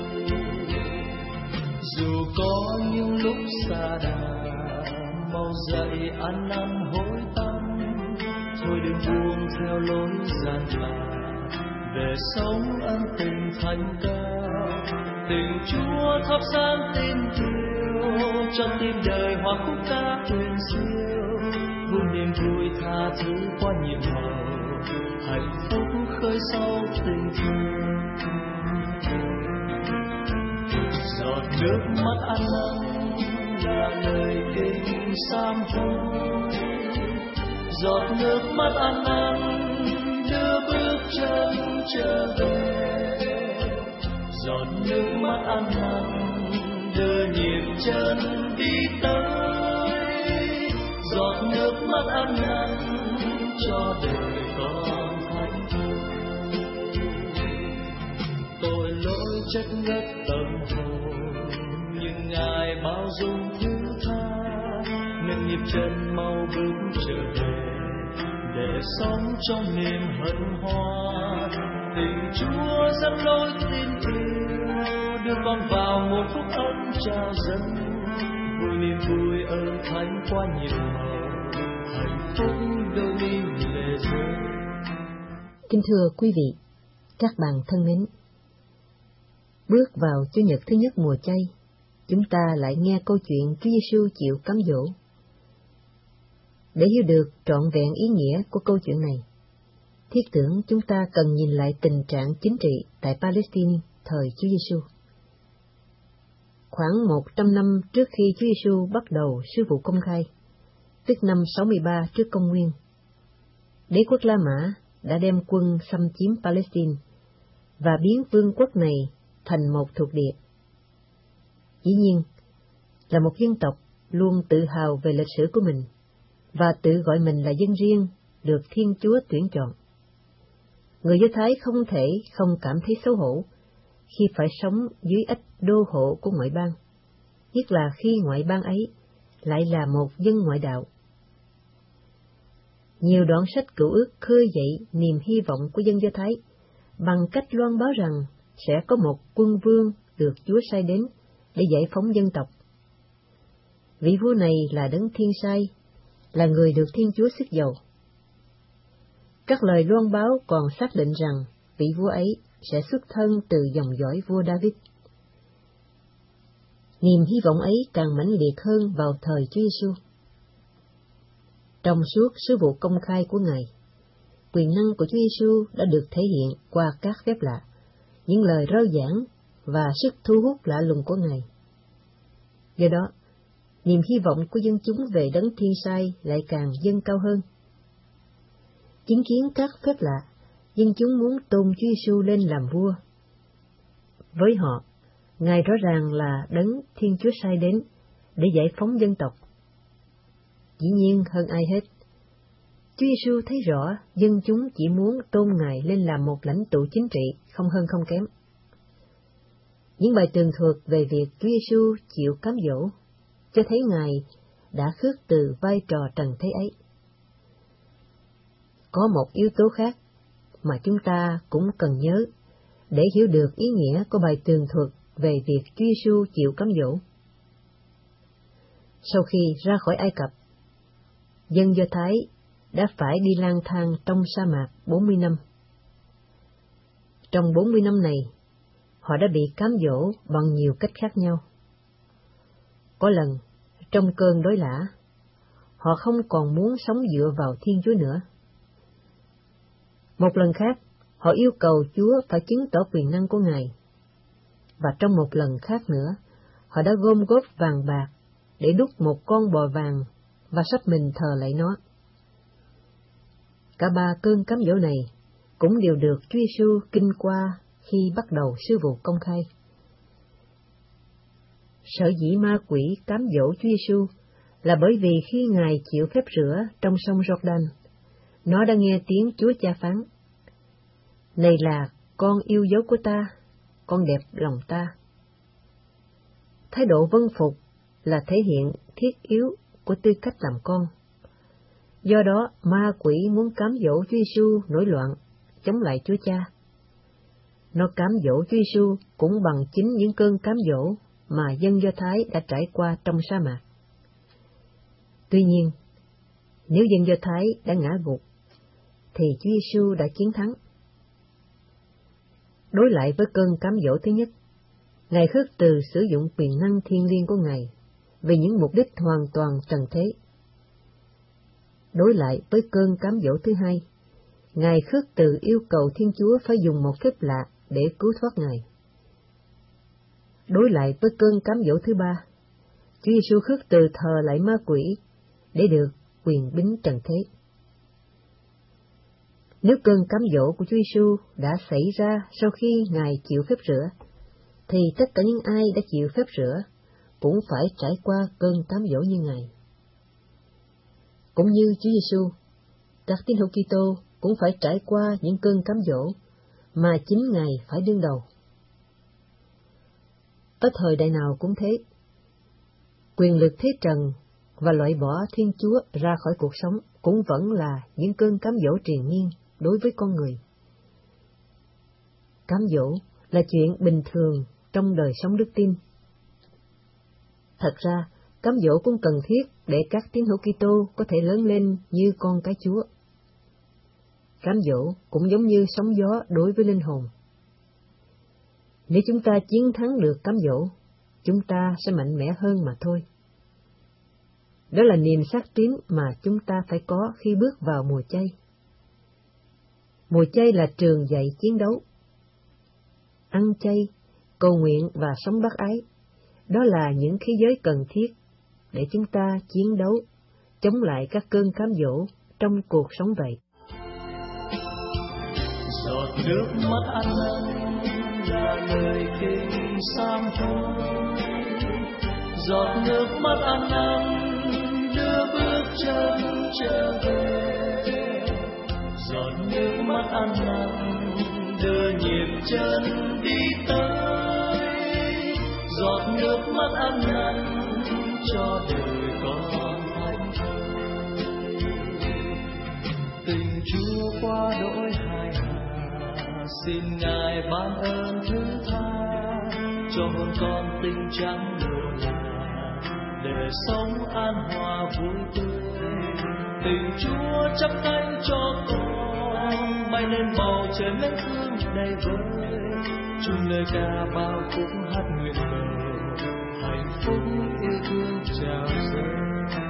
B: Dù có những lúc xa đà, mau dậy ăn năn hối tâm, thôi đừng buông theo lối gian tà, về sống ân tình thánh ca. Tình Chúa thắp sáng tin yêu, trong tim đời hòa khúc ca huyền siêu, vui niềm vui tha thứ qua nhiệm màu, hạnh phúc khơi sâu tình thương. Giọt nước mắt ăn năn là lời kinh sám hối, giọt nước mắt ăn năn đưa bước chân trở về, giọt nước mắt ăn năn đưa nhịp chân đi tới, giọt nước mắt ăn năn cho đời con thánh thơi. Tội lỗi chất ngất tâm hồn, nhưng Ngài bao dung thứ tha, nâng nhịp chân mau bước trở về, để sống trong niềm hân hoan. Tình Chúa dẫn lối tin yêu, đưa con vào một phúc ân trao dâng, vui niềm vui ơn thánh qua nhiệm màu, hạnh phúc đôi mi lệ rơi.
A: Kính thưa quý vị, các bạn thân mến, bước vào Chủ nhật thứ nhất mùa chay, chúng ta lại nghe câu chuyện Chúa Giêsu chịu cám dỗ. Để hiểu được trọn vẹn ý nghĩa của câu chuyện này, thiết tưởng chúng ta cần nhìn lại tình trạng chính trị tại Palestine thời Chúa Giêsu. Khoảng một trăm năm trước khi Chúa Giêsu bắt đầu sứ vụ công khai, tức năm sáu mươi ba trước công nguyên, đế quốc La Mã đã đem quân xâm chiếm Palestine và biến vương quốc này thành một thuộc địa. Dĩ nhiên, là một dân tộc luôn tự hào về lịch sử của mình và tự gọi mình là dân riêng được Thiên Chúa tuyển chọn. Người Do Thái không thể không cảm thấy xấu hổ khi phải sống dưới ách đô hộ của ngoại bang, nhất là khi ngoại bang ấy lại là một dân ngoại đạo. Nhiều đoạn sách Cựu Ước khơi dậy niềm hy vọng của dân Do Thái bằng cách loan báo rằng sẽ có một quân vương được Chúa sai đến để giải phóng dân tộc. Vị vua này là Đấng Thiên Sai, là người được Thiên Chúa sức dầu. Các lời loan báo còn xác định rằng vị vua ấy sẽ xuất thân từ dòng dõi vua David. Niềm hy vọng ấy càng mãnh liệt hơn vào thời Chúa Giêsu. Trong suốt sứ vụ công khai của Ngài, quyền năng của Chúa Giêsu đã được thể hiện qua các phép lạ, những lời rao giảng và sức thu hút lạ lùng của Ngài. Do đó, niềm hy vọng của dân chúng về Đấng Thiên Sai lại càng dâng cao hơn. Chứng kiến các phép lạ, dân chúng muốn tôn Chúa Giêsu lên làm vua. Với họ, Ngài rõ ràng là Đấng Thiên Chúa sai đến để giải phóng dân tộc. Dĩ nhiên hơn ai hết, Chúa Giêsu thấy rõ dân chúng chỉ muốn tôn Ngài lên làm một lãnh tụ chính trị, không hơn không kém. Những bài tường thuật về việc Chúa Giêsu chịu cám dỗ cho thấy Ngài đã khước từ vai trò trần thế ấy. Có một yếu tố khác mà chúng ta cũng cần nhớ để hiểu được ý nghĩa của bài tường thuật về việc Chúa Giêsu chịu cám dỗ. Sau khi ra khỏi Ai Cập, dân Do Thái đã phải đi lang thang trong sa mạc bốn mươi năm. Trong bốn mươi năm này, họ đã bị cám dỗ bằng nhiều cách khác nhau. Có lần, trong cơn đói lả, họ không còn muốn sống dựa vào Thiên Chúa nữa. Một lần khác, họ yêu cầu Chúa phải chứng tỏ quyền năng của Ngài. Và trong một lần khác nữa, họ đã gom góp vàng bạc để đúc một con bò vàng và sắp mình thờ lạy nó. Cả ba cơn cám dỗ này cũng đều được Chúa Giêsu kinh qua khi bắt đầu sứ vụ công khai. Sở dĩ ma quỷ cám dỗ Chúa Giêsu là bởi vì khi Ngài chịu phép rửa trong sông Giô-đan, nó đã nghe tiếng Chúa Cha phán: "Này là con yêu dấu của ta, con đẹp lòng ta." Thái độ vâng phục là thể hiện thiết yếu của tư cách làm con. Do đó, ma quỷ muốn cám dỗ Chúa Giêsu nổi loạn, chống lại Chúa Cha. Nó cám dỗ Chúa Giêsu cũng bằng chính những cơn cám dỗ mà dân Do Thái đã trải qua trong sa mạc. Tuy nhiên, nếu dân Do Thái đã ngã gục, thì Chúa Giêsu đã chiến thắng. Đối lại với cơn cám dỗ thứ nhất, Ngài khước từ sử dụng quyền năng thiêng liêng của Ngài vì những mục đích hoàn toàn trần thế. Đối lại với cơn cám dỗ thứ hai, Ngài khước từ yêu cầu Thiên Chúa phải dùng một phép lạ để cứu thoát Ngài. Đối lại với cơn cám dỗ thứ ba, Chúa Giêsu khước từ thờ lạy ma quỷ để được quyền bính trần thế. Nếu cơn cám dỗ của Chúa Giêsu đã xảy ra sau khi Ngài chịu phép rửa, thì tất cả những ai đã chịu phép rửa cũng phải trải qua cơn cám dỗ như Ngài. Cũng như Chúa Giêsu, các tín hữu Kitô cũng phải trải qua những cơn cám dỗ mà chính Ngài phải đương đầu. Ở thời đại nào cũng thế, quyền lực thế trần và loại bỏ Thiên Chúa ra khỏi cuộc sống cũng vẫn là những cơn cám dỗ triền miên đối với con người. Cám dỗ là chuyện bình thường trong đời sống đức tin. Thật ra, cám dỗ cũng cần thiết để các tín hữu Kitô có thể lớn lên như con cái Chúa. Cám dỗ cũng giống như sóng gió đối với linh hồn. Nếu chúng ta chiến thắng được cám dỗ, chúng ta sẽ mạnh mẽ hơn mà thôi. Đó là niềm xác tín mà chúng ta phải có khi bước vào mùa chay. Mùa chay là trường dạy chiến đấu. Ăn chay, cầu nguyện và sống bác ái, đó là những khí giới cần thiết để chúng ta chiến đấu, chống lại các cơn cám dỗ trong cuộc sống vậy.
B: Giọt nước mắt ăn năn là lời kinh sám hối. Giọt nước mắt ăn năn đưa bước chân trở về. Giọt nước mắt ăn năn đưa nhịp chân đi tới. Giọt nước mắt ăn năn cho đời con hạnh thơi. Tình Chúa qua đổi hai hà, xin Ngài ban ơn thứ tha cho hồn con tinh trắng lụa là để sống an hòa vui tươi. Tình Chúa chắp cánh cho con bay lên bầu trời lớn thương đầy vơi, chung lời ca bao khúc hát nguyện cầu hạnh phúc yêu thương trào dâng.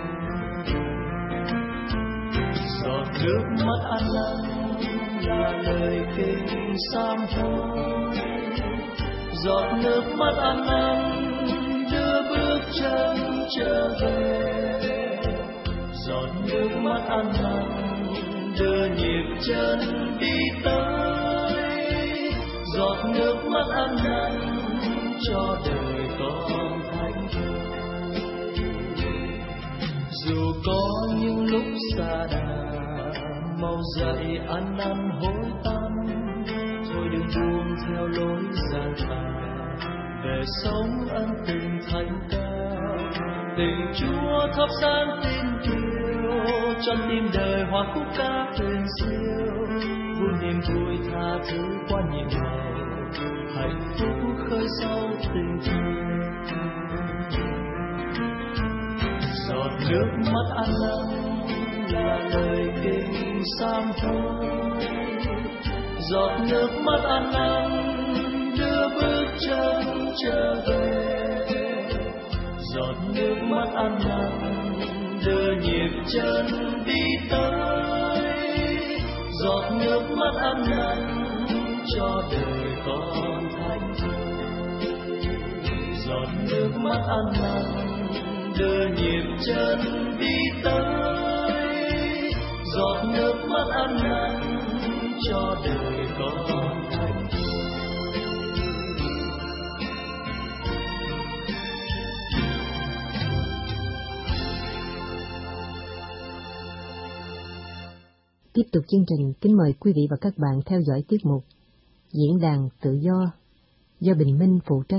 B: Giọt nước mắt ăn năn là lời kinh sám hối. Giọt nước mắt ăn năn đưa bước chân trở về. Giọt nước mắt ăn năn đưa nhịp chân đi tới. Giọt nước mắt ăn năn cho đời con thánh thơi. Dù có những lúc xa đà, mau dậy ăn năn hối tâm, thôi đừng buông theo lối gian tà, về sống ân tình thánh cao. Tình Chúa thắp sáng tin yêu, trong tim đời hòa khúc ca huyền siêu, vui niềm vui tha thứ qua nhiệm màu, hạnh phúc khơi sâu tình thương. Giọt nước mắt ăn năn là lời kinh sám hối, giọt nước mắt ăn năn đưa bước chân trở về, giọt nước mắt ăn năn đưa nhịp chân đi tới, giọt nước mắt ăn năn cho đời con thánh thơi, giọt nước mắt ăn năn đưa nhịp chân đi tới, giọt nước mắt ăn năn cho đời con thánh thơi.
A: Tiếp tục chương trình, kính mời quý vị và các bạn theo dõi tiết mục Diễn đàn Tự Do do Bình Minh phụ trách.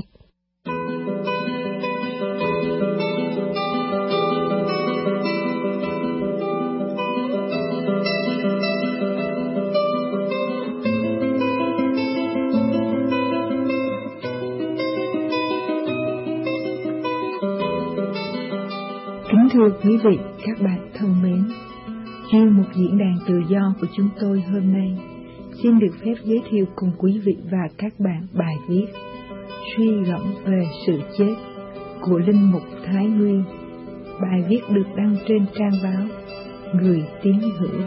C: Kính thưa quý vị, các bạn thân mến, chuyên mục Diễn đàn Tự Do của chúng tôi hôm nay xin được phép giới thiệu cùng quý vị và các bạn bài viết Suy gẫm về sự chết của Linh mục Thái Nguy. Bài viết được đăng trên trang báo Người Tín Hữu.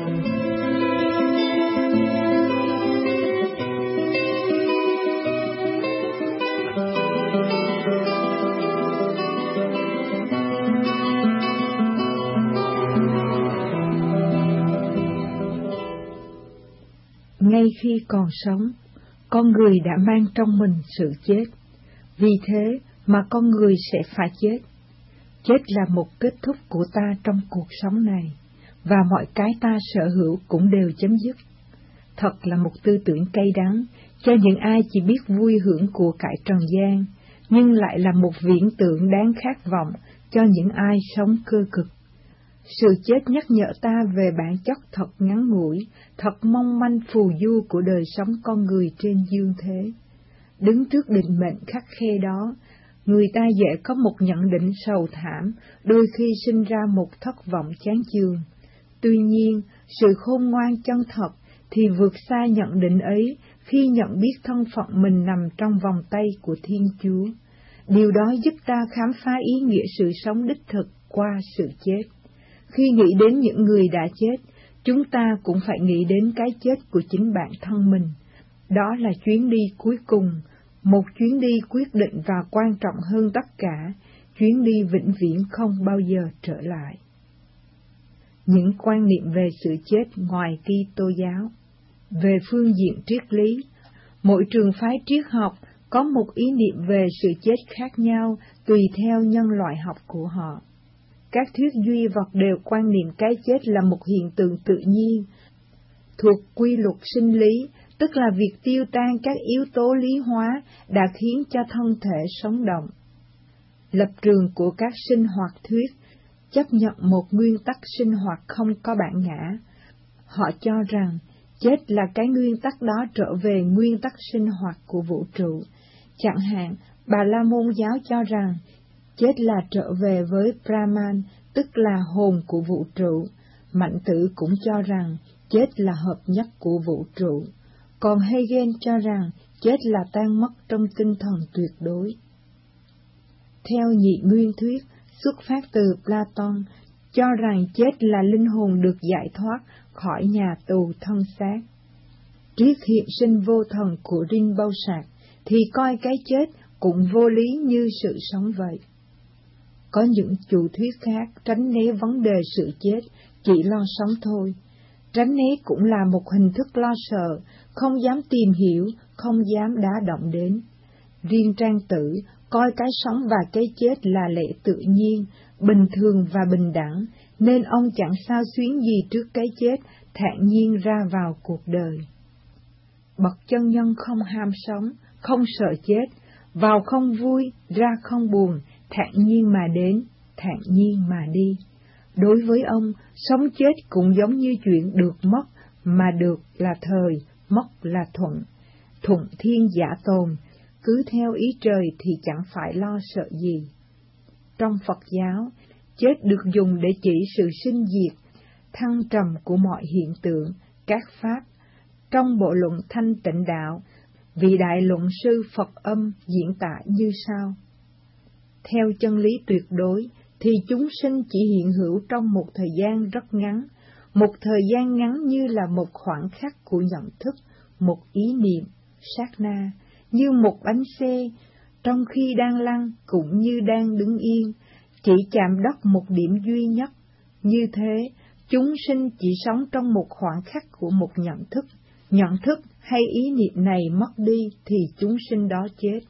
C: Ngay khi còn sống, con người đã mang trong mình sự chết. Vì thế mà con người sẽ phải chết. Chết là một kết thúc của ta trong cuộc sống này, và mọi cái ta sở hữu cũng đều chấm dứt. Thật là một tư tưởng cay đắng cho những ai chỉ biết vui hưởng của cải trần gian, nhưng lại là một viễn tượng đáng khát vọng cho những ai sống cơ cực. Sự chết nhắc nhở ta về bản chất thật ngắn ngủi, thật mong manh phù du của đời sống con người trên dương thế. Đứng trước định mệnh khắc khe đó, người ta dễ có một nhận định sầu thảm, đôi khi sinh ra một thất vọng chán chường. Tuy nhiên, sự khôn ngoan chân thật thì vượt xa nhận định ấy khi nhận biết thân phận mình nằm trong vòng tay của Thiên Chúa. Điều đó giúp ta khám phá ý nghĩa sự sống đích thực qua sự chết. Khi nghĩ đến những người đã chết, chúng ta cũng phải nghĩ đến cái chết của chính bản thân mình. Đó là chuyến đi cuối cùng, một chuyến đi quyết định và quan trọng hơn tất cả, chuyến đi vĩnh viễn không bao giờ trở lại. Những quan niệm về sự chết ngoài Kitô giáo. Về phương diện triết lý, mỗi trường phái triết học có một ý niệm về sự chết khác nhau tùy theo nhân loại học của họ. Các thuyết duy vật đều quan niệm cái chết là một hiện tượng tự nhiên, thuộc quy luật sinh lý, tức là việc tiêu tan các yếu tố lý hóa đã khiến cho thân thể sống động. Lập trường của các sinh hoạt thuyết chấp nhận một nguyên tắc sinh hoạt không có bản ngã. Họ cho rằng chết là cái nguyên tắc đó trở về nguyên tắc sinh hoạt của vũ trụ. Chẳng hạn, Bà La Môn giáo cho rằng chết là trở về với Brahman, tức là hồn của vũ trụ. Mạnh tử cũng cho rằng chết là hợp nhất của vũ trụ. Còn Hegel cho rằng chết là tan mất trong tinh thần tuyệt đối. Theo nhị nguyên thuyết, xuất phát từ Platon, cho rằng chết là linh hồn được giải thoát khỏi nhà tù thân xác. Triết hiện sinh vô thần của Rinpoche thì coi cái chết cũng vô lý như sự sống vậy. Có những chủ thuyết khác tránh né vấn đề sự chết, chỉ lo sống thôi. Tránh né cũng là một hình thức lo sợ, không dám tìm hiểu, không dám đá động đến. Riêng Trang Tử coi cái sống và cái chết là lẽ tự nhiên, bình thường và bình đẳng, nên ông chẳng sao xuyến gì trước cái chết, thản nhiên ra vào cuộc đời. Bậc chân nhân không ham sống, không sợ chết, vào không vui, ra không buồn, thản nhiên mà đến, thản nhiên mà đi. Đối với ông, sống chết cũng giống như chuyện được mất, mà được là thời, mất là thuận. Thuận thiên giả tồn, cứ theo ý trời thì chẳng phải lo sợ gì. Trong Phật giáo, chết được dùng để chỉ sự sinh diệt, thăng trầm của mọi hiện tượng, các pháp. Trong bộ luận Thanh Tịnh Đạo, vị đại luận sư Phật Âm diễn tả như sau. Theo chân lý tuyệt đối, thì chúng sinh chỉ hiện hữu trong một thời gian rất ngắn, một thời gian ngắn như là một khoảng khắc của nhận thức, một ý niệm, sát na, như một bánh xe, trong khi đang lăn cũng như đang đứng yên, chỉ chạm đất một điểm duy nhất. Như thế, chúng sinh chỉ sống trong một khoảng khắc của một nhận thức, nhận thức hay ý niệm này mất đi thì chúng sinh đó chết.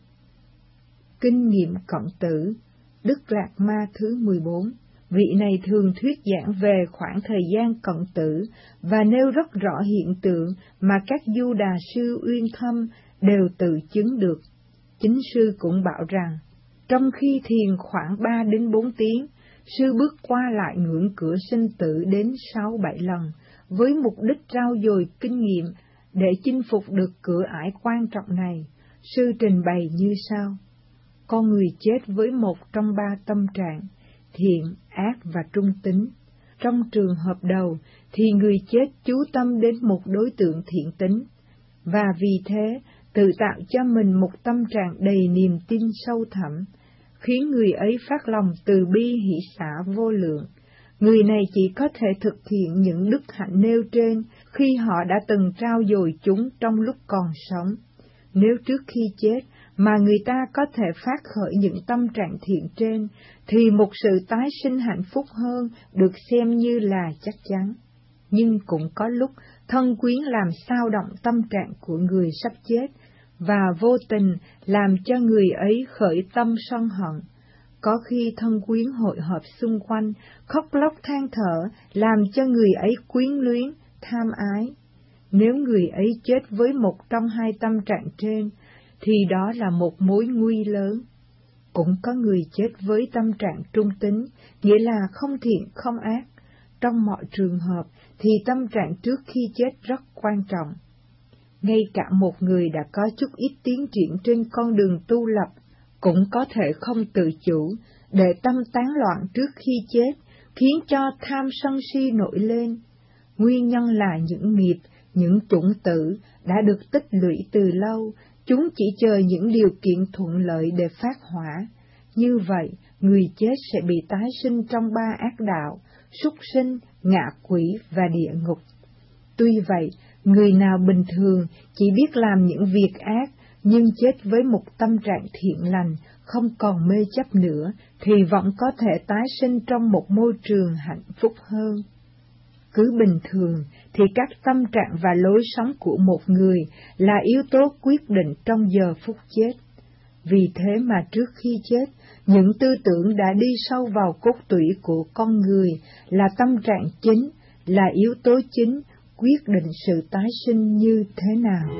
C: Kinh nghiệm Cận Tử, Đức Đạt Ma thứ mười bốn, vị này thường thuyết giảng về khoảng thời gian cận tử và nêu rất rõ hiện tượng mà các du đà sư uyên thâm đều tự chứng được. Chính sư cũng bảo rằng, trong khi thiền khoảng ba đến bốn tiếng, sư bước qua lại ngưỡng cửa sinh tử đến sáu bảy lần, với mục đích trau dồi kinh nghiệm để chinh phục được cửa ải quan trọng này. Sư trình bày như sau. Con người chết với một trong ba tâm trạng, thiện, ác và trung tính. Trong trường hợp đầu thì người chết chú tâm đến một đối tượng thiện tính, và vì thế tự tạo cho mình một tâm trạng đầy niềm tin sâu thẳm, khiến người ấy phát lòng từ bi hỷ xả vô lượng. Người này chỉ có thể thực hiện những đức hạnh nêu trên khi họ đã từng trau dồi chúng trong lúc còn sống. Nếu trước khi chết mà người ta có thể phát khởi những tâm trạng thiện trên, thì một sự tái sinh hạnh phúc hơn được xem như là chắc chắn. Nhưng cũng có lúc thân quyến làm xao động tâm trạng của người sắp chết, và vô tình làm cho người ấy khởi tâm sân hận. Có khi thân quyến hội họp xung quanh, khóc lóc than thở, làm cho người ấy quyến luyến, tham ái. Nếu người ấy chết với một trong hai tâm trạng trên, thì đó là một mối nguy lớn. Cũng có người chết với tâm trạng trung tính, nghĩa là không thiện không ác. Trong mọi trường hợp thì tâm trạng trước khi chết rất quan trọng. Ngay cả một người đã có chút ít tiến triển trên con đường tu lập, cũng có thể không tự chủ, để tâm tán loạn trước khi chết, khiến cho tham sân si nổi lên. Nguyên nhân là những nghiệp, những chủng tử đã được tích lũy từ lâu, chúng chỉ chờ những điều kiện thuận lợi để phát hỏa. Như vậy, người chết sẽ bị tái sinh trong ba ác đạo, súc sinh, ngạ quỷ và địa ngục. Tuy vậy, người nào bình thường chỉ biết làm những việc ác, nhưng chết với một tâm trạng thiện lành, không còn mê chấp nữa, thì vẫn có thể tái sinh trong một môi trường hạnh phúc hơn. Cứ bình thường thì các tâm trạng và lối sống của một người là yếu tố quyết định trong giờ phút chết. Vì thế mà trước khi chết, những tư tưởng đã đi sâu vào cốt tủy của con người là tâm trạng chính, là yếu tố chính, quyết định sự tái sinh như thế nào.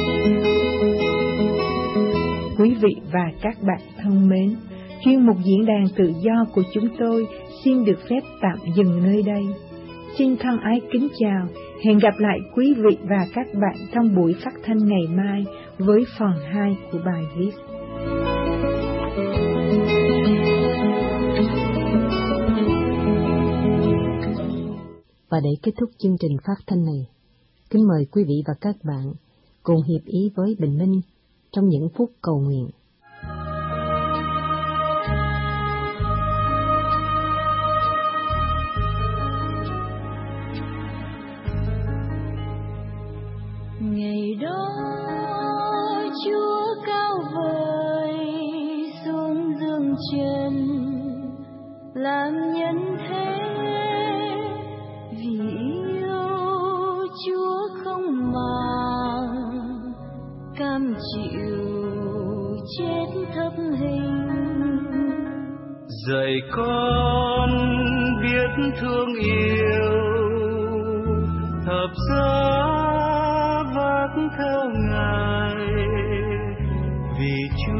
C: Quý vị và các bạn thân mến, chuyên mục diễn đàn tự do của chúng tôi xin được phép tạm dừng nơi đây. Xin thân ái kính chào, hẹn gặp lại quý vị và các bạn trong buổi phát thanh ngày mai với phần hai của bài viết.
A: Và để kết thúc chương trình phát thanh này, kính mời quý vị và các bạn cùng hiệp ý với Bình Minh trong những phút cầu nguyện.
D: Ngày đó Chúa cao vời xuống dương trần làm nhân thế, vì yêu Chúa không màng cam chịu chết thấp hình,
B: dạy con biết thương yêu thập giá vác theo Ngài, vì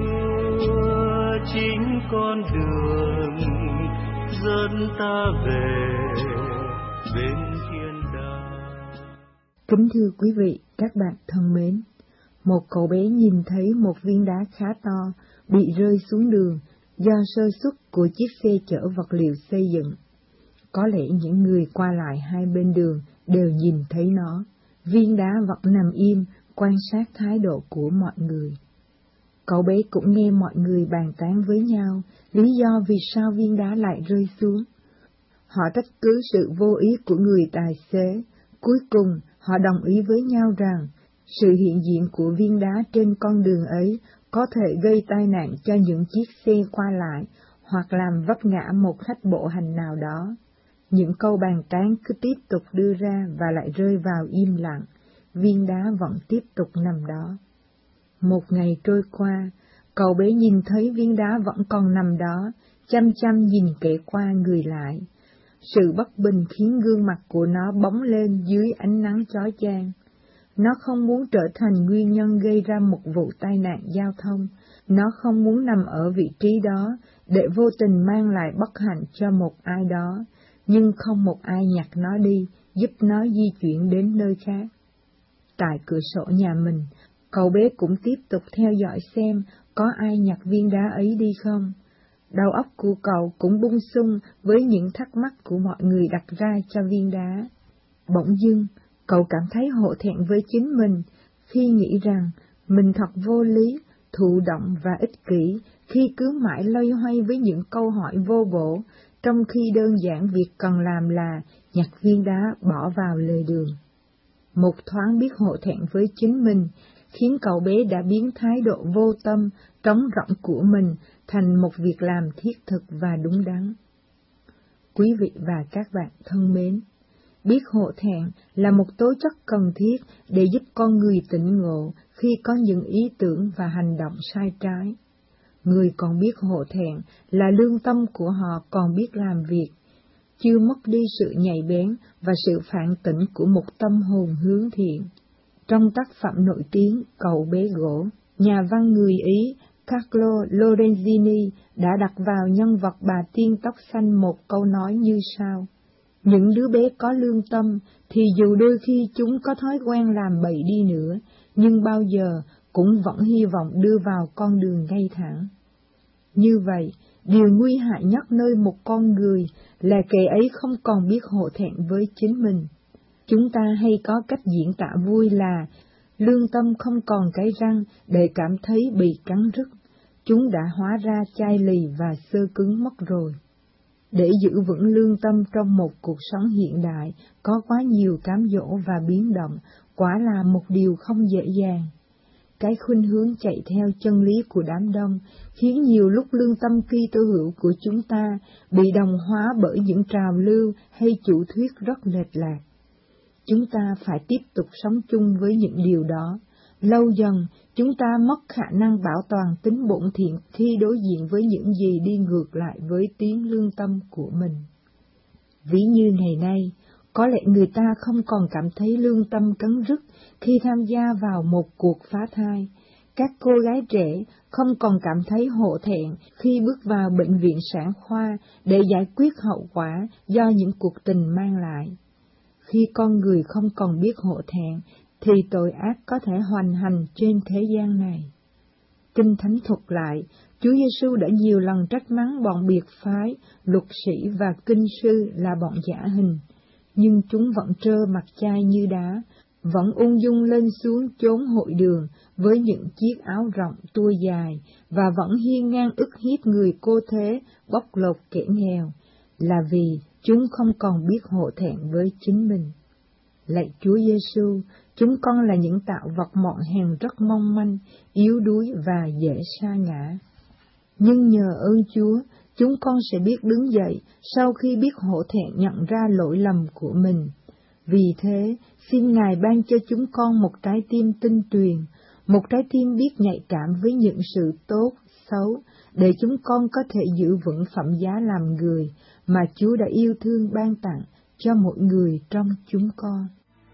B: Chúa chính con đường dẫn ta về bên thiên đàng.
C: Kính thưa quý vị, các bạn thân mến, một cậu bé nhìn thấy một viên đá khá to bị rơi xuống đường do sơ suất của chiếc xe chở vật liệu xây dựng. Có lẽ những người qua lại hai bên đường đều nhìn thấy nó. Viên đá vẫn nằm im, quan sát thái độ của mọi người. Cậu bé cũng nghe mọi người bàn tán với nhau lý do vì sao viên đá lại rơi xuống. Họ trách cứ sự vô ý của người tài xế. Cuối cùng, họ đồng ý với nhau rằng sự hiện diện của viên đá trên con đường ấy có thể gây tai nạn cho những chiếc xe qua lại hoặc làm vấp ngã một khách bộ hành nào đó. Những câu bàn tán cứ tiếp tục đưa ra và lại rơi vào im lặng, viên đá vẫn tiếp tục nằm đó. Một ngày trôi qua, cậu bé nhìn thấy viên đá vẫn còn nằm đó, chăm chăm nhìn kẻ qua người lại. Sự bất bình khiến gương mặt của nó bóng lên dưới ánh nắng chói chang. Nó không muốn trở thành nguyên nhân gây ra một vụ tai nạn giao thông, nó không muốn nằm ở vị trí đó để vô tình mang lại bất hạnh cho một ai đó, nhưng không một ai nhặt nó đi, giúp nó di chuyển đến nơi khác. Tại cửa sổ nhà mình, cậu bé cũng tiếp tục theo dõi xem có ai nhặt viên đá ấy đi không. Đầu óc của cậu cũng bung xung với những thắc mắc của mọi người đặt ra cho viên đá. Bỗng dưng, cậu cảm thấy hổ thẹn với chính mình khi nghĩ rằng mình thật vô lý, thụ động và ích kỷ khi cứ mãi loay hoay với những câu hỏi vô bổ, trong khi đơn giản việc cần làm là nhặt viên đá bỏ vào lề đường. Một thoáng biết hổ thẹn với chính mình khiến cậu bé đã biến thái độ vô tâm, trống rỗng của mình thành một việc làm thiết thực và đúng đắn. Quý vị và các bạn thân mến, biết hổ thẹn là một tố chất cần thiết để giúp con người tỉnh ngộ khi có những ý tưởng và hành động sai trái. Người còn biết hổ thẹn là lương tâm của họ còn biết làm việc, chưa mất đi sự nhạy bén và sự phản tỉnh của một tâm hồn hướng thiện. Trong tác phẩm nổi tiếng Cậu bé gỗ, nhà văn người Ý Carlo Lorenzini đã đặt vào nhân vật bà tiên tóc xanh một câu nói như sau: những đứa bé có lương tâm thì dù đôi khi chúng có thói quen làm bậy đi nữa, nhưng bao giờ cũng vẫn hy vọng đưa vào con đường ngay thẳng. Như vậy, điều nguy hại nhất nơi một con người là kẻ ấy không còn biết hổ thẹn với chính mình. Chúng ta hay có cách diễn tả vui là lương tâm không còn cái răng để cảm thấy bị cắn rứt, chúng đã hóa ra chai lì và xơ cứng mất rồi. Để giữ vững lương tâm trong một cuộc sống hiện đại có quá nhiều cám dỗ và biến động, quả là một điều không dễ dàng. Cái khuynh hướng chạy theo chân lý của đám đông khiến nhiều lúc lương tâm Kitô hữu của chúng ta bị đồng hóa bởi những trào lưu hay chủ thuyết rất lệch lạc. Chúng ta phải tiếp tục sống chung với những điều đó. Lâu dần, chúng ta mất khả năng bảo toàn tính bổn thiện khi đối diện với những gì đi ngược lại với tiếng lương tâm của mình. Ví như ngày nay, có lẽ người ta không còn cảm thấy lương tâm cắn rứt khi tham gia vào một cuộc phá thai. Các cô gái trẻ không còn cảm thấy hổ thẹn khi bước vào bệnh viện sản khoa để giải quyết hậu quả do những cuộc tình mang lại. Khi con người không còn biết hổ thẹn, thì tội ác có thể hoành hành trên thế gian này. Kinh Thánh thuật lại, Chúa Giêsu đã nhiều lần trách mắng bọn biệt phái, luật sĩ và kinh sư là bọn giả hình, nhưng chúng vẫn trơ mặt chai như đá, vẫn ung dung lên xuống chốn hội đường với những chiếc áo rộng tua dài, và vẫn hiên ngang ức hiếp người cô thế, bóc lột kẻ nghèo, là vì chúng không còn biết hổ thẹn với chính mình. Lạy Chúa Giêsu, chúng con là những tạo vật mọn hèn rất mong manh, yếu đuối và dễ sa ngã. Nhưng nhờ ơn Chúa, chúng con sẽ biết đứng dậy sau khi biết hổ thẹn nhận ra lỗi lầm của mình. Vì thế, xin Ngài ban cho chúng con một trái tim tinh tuyền, một trái tim biết nhạy cảm với những sự tốt, xấu, để chúng con có thể giữ vững phẩm giá làm người mà Chúa đã yêu thương ban tặng cho mỗi người trong chúng con.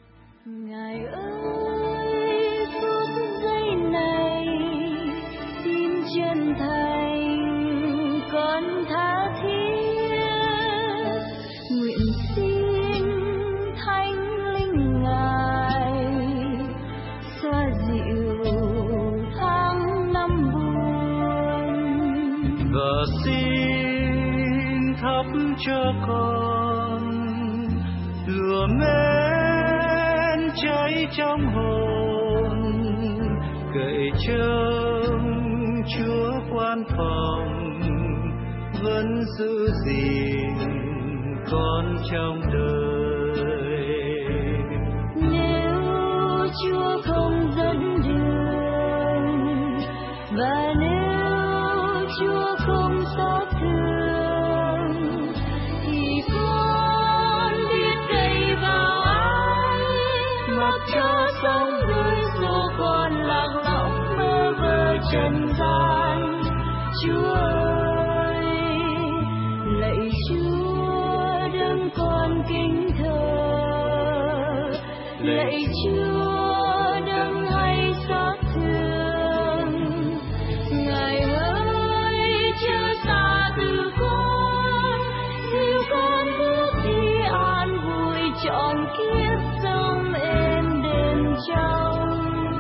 D: Ngài ơi, phút giây này xin chân thành con tha thiết, nguyện xin thánh linh Ngài xoa dịu tháng năm buồn,
B: và xin thắp cho con lửa mến cháy trong hồn, cậy trông Chúa quan phòng vẫn giữ gìn con trong đời.
D: Nếu Chúa không dẫn đường và nếu Chúa không xót thương thì con biết cậy vào ai, mặc cho sóng đời dù còn lạc lõng mơ vơ trần gian. Chúa ơi, lạy Chúa đấng con kính thờ, lạy Chúa đấng hay xót thương, Ngài ơi chớ xa từ con, dìu con bước đi an vui trọn kiếp sống êm đềm trong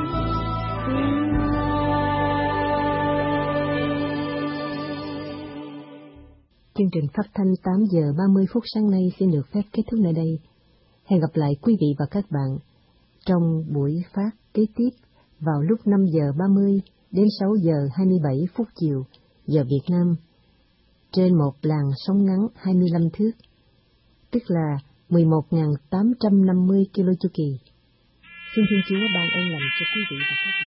A: Chương trình phát thanh tám giờ ba mươi phút sáng nay xin được phép kết thúc nơi đây. Hẹn gặp lại quý vị và các bạn trong buổi phát kế tiếp vào lúc năm giờ ba mươi đến sáu giờ hai mươi bảy phút chiều giờ Việt Nam trên một làn sóng ngắn hai mươi lăm thước, tức là mười một nghìn tám trăm năm mươi ki lô chu kỳ. Xin Thiên Chúa ban ơn lành cho quý vị và các bạn.